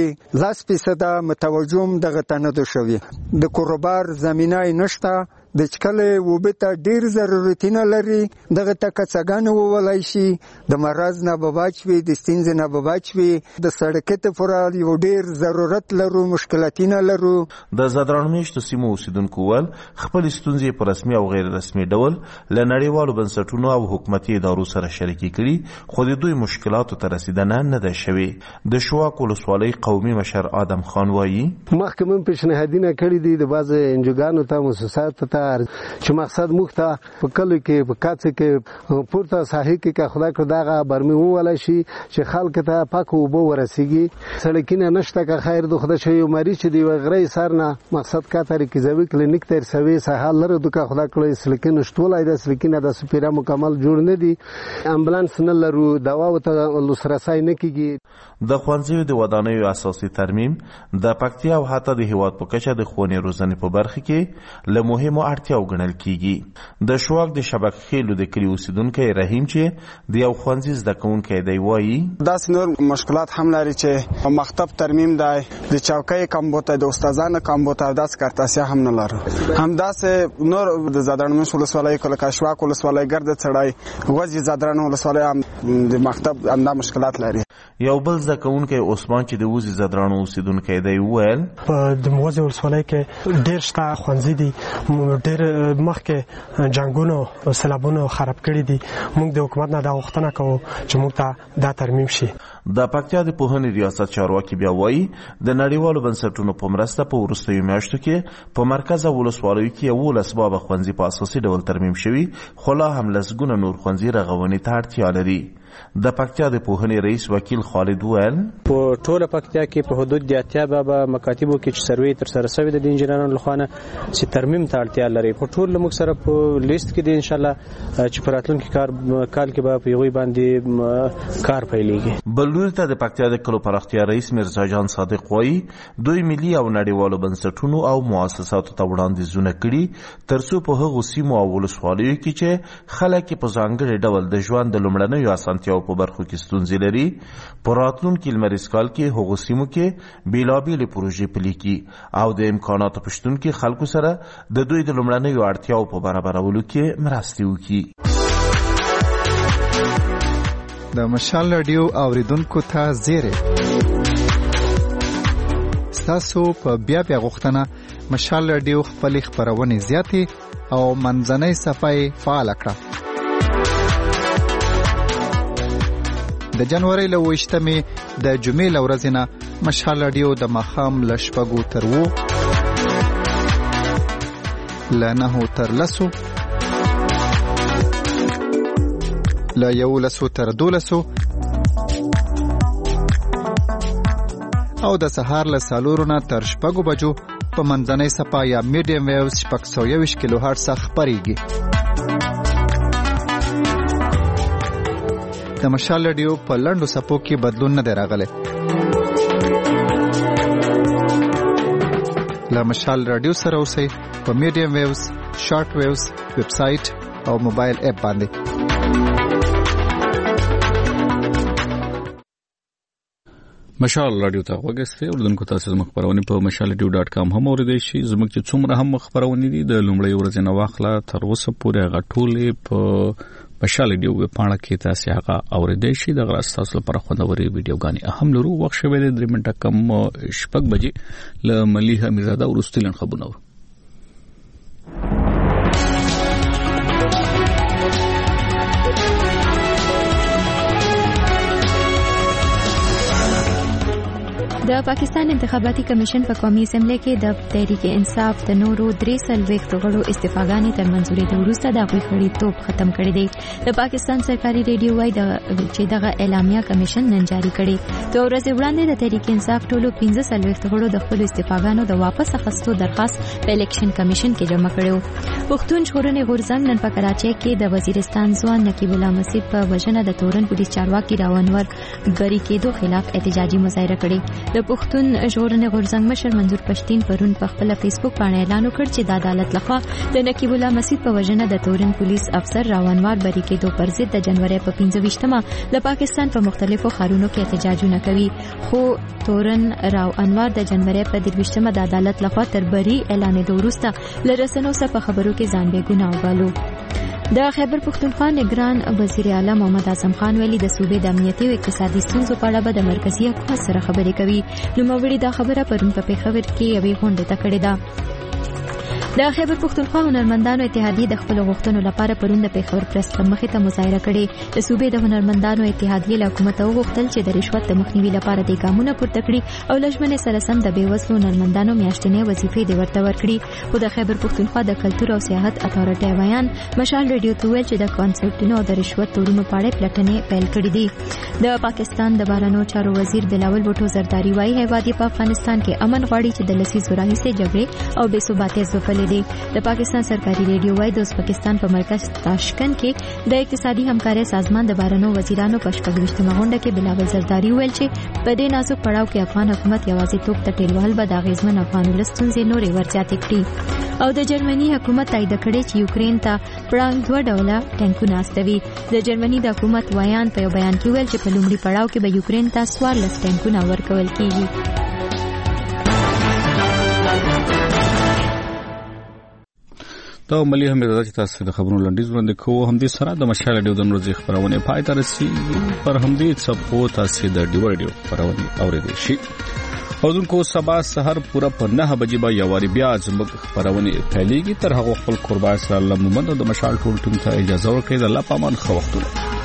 10% متوجم دغه تنه ده شوی د کوربار زمینه نشته د چکلې وبته ډیر ضرورتونه لري دغه تکڅګان وولای شي د مرز نه بباچوي د ستینز نه بباچوي د سړکته پر یو ډیر ضرورت لرو مشکلاتونه لرو د زدران میشتو سیمو اوسیدونکو ول خپل ستونزې په رسمي او غیر رسمي ډول له نړیوالو بنسټونو او حکومتي ادارو سره شریکي کړي خو د دوی مشکلاتو ته رسیدنه نه ده شوی د شواک ولسوالۍ قومي مشر آدم خان وایي مخکې من پیشنهادونه کړي دي د باز انجوګانو ته مؤسسات ته چې مقصد مخته په کلو کې په کاڅه کې پورته ساحې کې که خدای کړ دغه برمي وولا شي چې خلک ته پاک اوبه ورسیږي سړکونه نشته که خیر د خدای شي مری چې دی غړې سر نه مقصد کا طریقې زوی کلینیک تر سوي ساحه لره د که خدای کړ سړکونه شټولای د سړکونه د سپیره مکمل جوړ نه دي امبولانس نه لرو دوا او ته لسرسای نه کیږي د خوانځي د ودانیو اساسي ترمیم د پکتیا او حتی د هیواد په کچه د خونې روزنې په برخه کې له مهمو اړتیا وګڼل کیږي. د شواک د شبک خېلو د کلي اوسیدونکی رحیم چې د یو ښوونځي زده کوونکی دی وایي داسې نور مشکلات هم لري چې مکتب ترمیم دی، د چوکۍ کمبود دی، د استادانو کمبود او داسې کارتاسیا هم نه لرو. همداسې نور د زادرانمش ولسوالۍ لکه شواک ولسوالۍ ګرده څړی وځي زادران ولسوالۍ هم د مکتب همدا مشکلات لري. یو بل زده کوونکی عثمان چې د وزې زادرانو اوسیدونکی دی وویل په د وزې ولسوالۍ کې ډېر شته ښوونځي دي، ډېر مخکې جنګونو سیلابونو خراب کړي دي. موږ د حکومت نه دا غوښتنه کوو چې موږ ته دا ترمیم شي. د پکتیا د پوهنې ریاست چارواکي بیا وایي د نړیوالو بنسټونو په مرسته په وروستیو میاشتو کې په مرکز او ولسوالیو کې 11 بابه ښوونځي په اساسي ډول ترمیم شوي، خو لا هم لسګونه نور ښوونځي رغونې ته اړتیا لري. د پکتیا د پوهنې رئیس وکیل خالد ویل په ټوله پکتیا کې په حدود د 80 بابه مکاتبو کې چې سروې تر سره شوی د انجنیرانو لخوا نه چې ترمیم ته اړتیا لري. په ټول موږ سره په لیست کې دی ان شاء الله چې په راتلونکي کال کې به په یوې باندې کار پیلېږي. بلور ته د پکتیا د کلو پراختیا رئیس مرزا جان صادق وایي دوی ملي او نړیوالو بنسټونو او مؤسساتو ته وړاندیزونه کړي ترڅو په هغو سیمو او ولسوالیو کې چې خلک په ځانګړي ډول د ژوند د لومړنیو اسانتیاو په برخو کې ستونزې لري په راتلونکي لمریز کال کې هغو سیمو کې بیلابېلې پروژې پلي کړي او د امکاناتو په شتون کې خلکو سره د دوی د لومړنیو اړتیاو په برابرولو کې مرستې وکړي. د مشال رادیو اوریدونکو ته زیری ستاسو په بیا غوښتنه مشال رادیو خپل خبرونه زیاتې او منځنۍ صفحه فعال کړه. د جنوري له 28مې د جمعې له ورځې نه مشال رادیو د ماښام له 6 تر 9 له 9 تر 10 له 11 تر 12 او د سهار له 4 نه تر 6 بجو په منځنۍ صفحه یا میډیم ویوز 621 کیلو هرتز خبريږي. د مشال رادیو په لنډو صفو کې بدلون نه دی راغلی. له مشال رادیو سره اوسئ په میډیم ویوز، شارټ ویوز، ویب سایټ او موبایل اپ باندې. مشال رادیو ته وګورئ. اردوونکو تاسو زموږ خبرونه په mashalradio.com هم اوریدئ شئ. زموږ چې څومره هم خبرونه دي د لومړۍ ورځې نه واخله تر اوسه پورې غټولې په مشال رادیو په پاڼه کې تاسو هغه اوریدئ شئ. د غراستاسو لپاره خوندوري ویډیوګانې هم لرو. وخت شوی د 3 منټه کم 6 بجې له مليحه میرزاده ورستلن خبرونه. د پاکستان انتخاباتي کمیشن په قومي اسمبلی کې د تحریک انصاف د نورو 3 غړو استعفاګانې تر منځوري د وروسته د غوي خړیتوب ختم کړی دی. د پاکستان سرکاري ریډیو وايي چې دغه اعلامیه کمیشن نن جاری کړي. د ورځې وړاندې د تحریک انصاف ټولو 15 غړو د خپل استعفاګانو د واپس اخیستو درخواست په الیکشن کمیشن کې جمع کړو. پښتون ژغورنې غورځنګ نن په کراچۍ کې د وزیرستان ځوان نقیب الله مسعود په وژنه د تورن پولیس چارواکي راونور غری کېدو خلاف احتجاجي مظاهره کړې. د پښتون ژغورنې غورځنګ مشر منظور پښتين پرون په خپل فیسبوک باندې اعلان وکړ چې د عدالت لخوا د نقیب الله مسعود په وژنه د تورن پولیس افسر راونوار بری کېدو پر ضد د جنوري په 25مه د پاکستان په مختلفو ښارونو کې احتجاجونه کوي. خو تورن راونوار د جنوري په 23مه د عدالت لخوا تر بری اعلان د ورسته لرسنو سره په خبرو کې ځان بے ګناه وبالو. د خیبر پختونخوا نگران وزیر اعلی محمد اعظم خان ویلي د صوبې د امنیتي او اقتصادي ستونزو په اړه د مرکزی حکومت سره خبرې کوي. نوموړي دا خبره پرون په پیښور کې یوې غونډې ته کړې ده. د خیبر پختونخوا هنرمندانو اتحادیه د خپل غوښتنو لپاره پرون د پیښور پریس کلب مخې ته مظاهره کړې. د صوبې د هنرمندانو اتحادیه له حکومت وغوښتل چې د رشوت د مخنیوي لپاره د ګامونه پورته کړي او لژمنې سره سم د بیوزلو هنرمندانو میاشتنې وظیفې د ورته ورکړي. خو د خیبر پختونخوا د کلتور او سیاحت اتارټي ویان مشال ریډیو ته ویل چې د کانسپټونو او د رشوت تورونو په اړه پلټنې پیل کړې دي. د پاکستان د بهرنیو چارو وزیر بلاول بوټو زرداری وايي هیواد په افغانستان کې امن غواړي چې د لسیزو راهیسې جګړې او بې ثباتۍ ځپلې کړی دی. د پاکستان سرکاري ریډیو وايي د ازبکستان په مرکز تاشکند کې د اقتصادي همکارۍ سازمان د بهرنیو وزیرانو په 28مه غونډه کې بلاول زرداری ویل چې په دې نازک پړاو کې افغان حکومت یوازې توپ ته ټیلوال به د اغیزمن افغان ولستونزې نورې ورزیاتې کړي او د جرمني حکومت تایید کړي چې یوکرين ته پړانګ 2 ډوله ټانکونه استوي. د جرمني د حکومت وایان په یو بیان کې ویل چې په لومړي پړاو کې به یوکرين ته 14 ټانکونه ورکول کیږي. دا ملي هم د تاسو د خبرونو لنډیز وړاندې کوو. همدې سره د مشال ډیو د ورځې خبرونه پای ته رسیدي. پر همدې څپو تاسو د ډیو خبرونه اوریدئ شي. اوردونکو سبا سحر پورا په 9 بجې به یواري بیا زموږ خبرونه پیلېږي. تر هغه خپل قربان صلی الله محمد او د مشال ټول ټیم ته اجازه ورکړئ. د الله پامان خو وختونه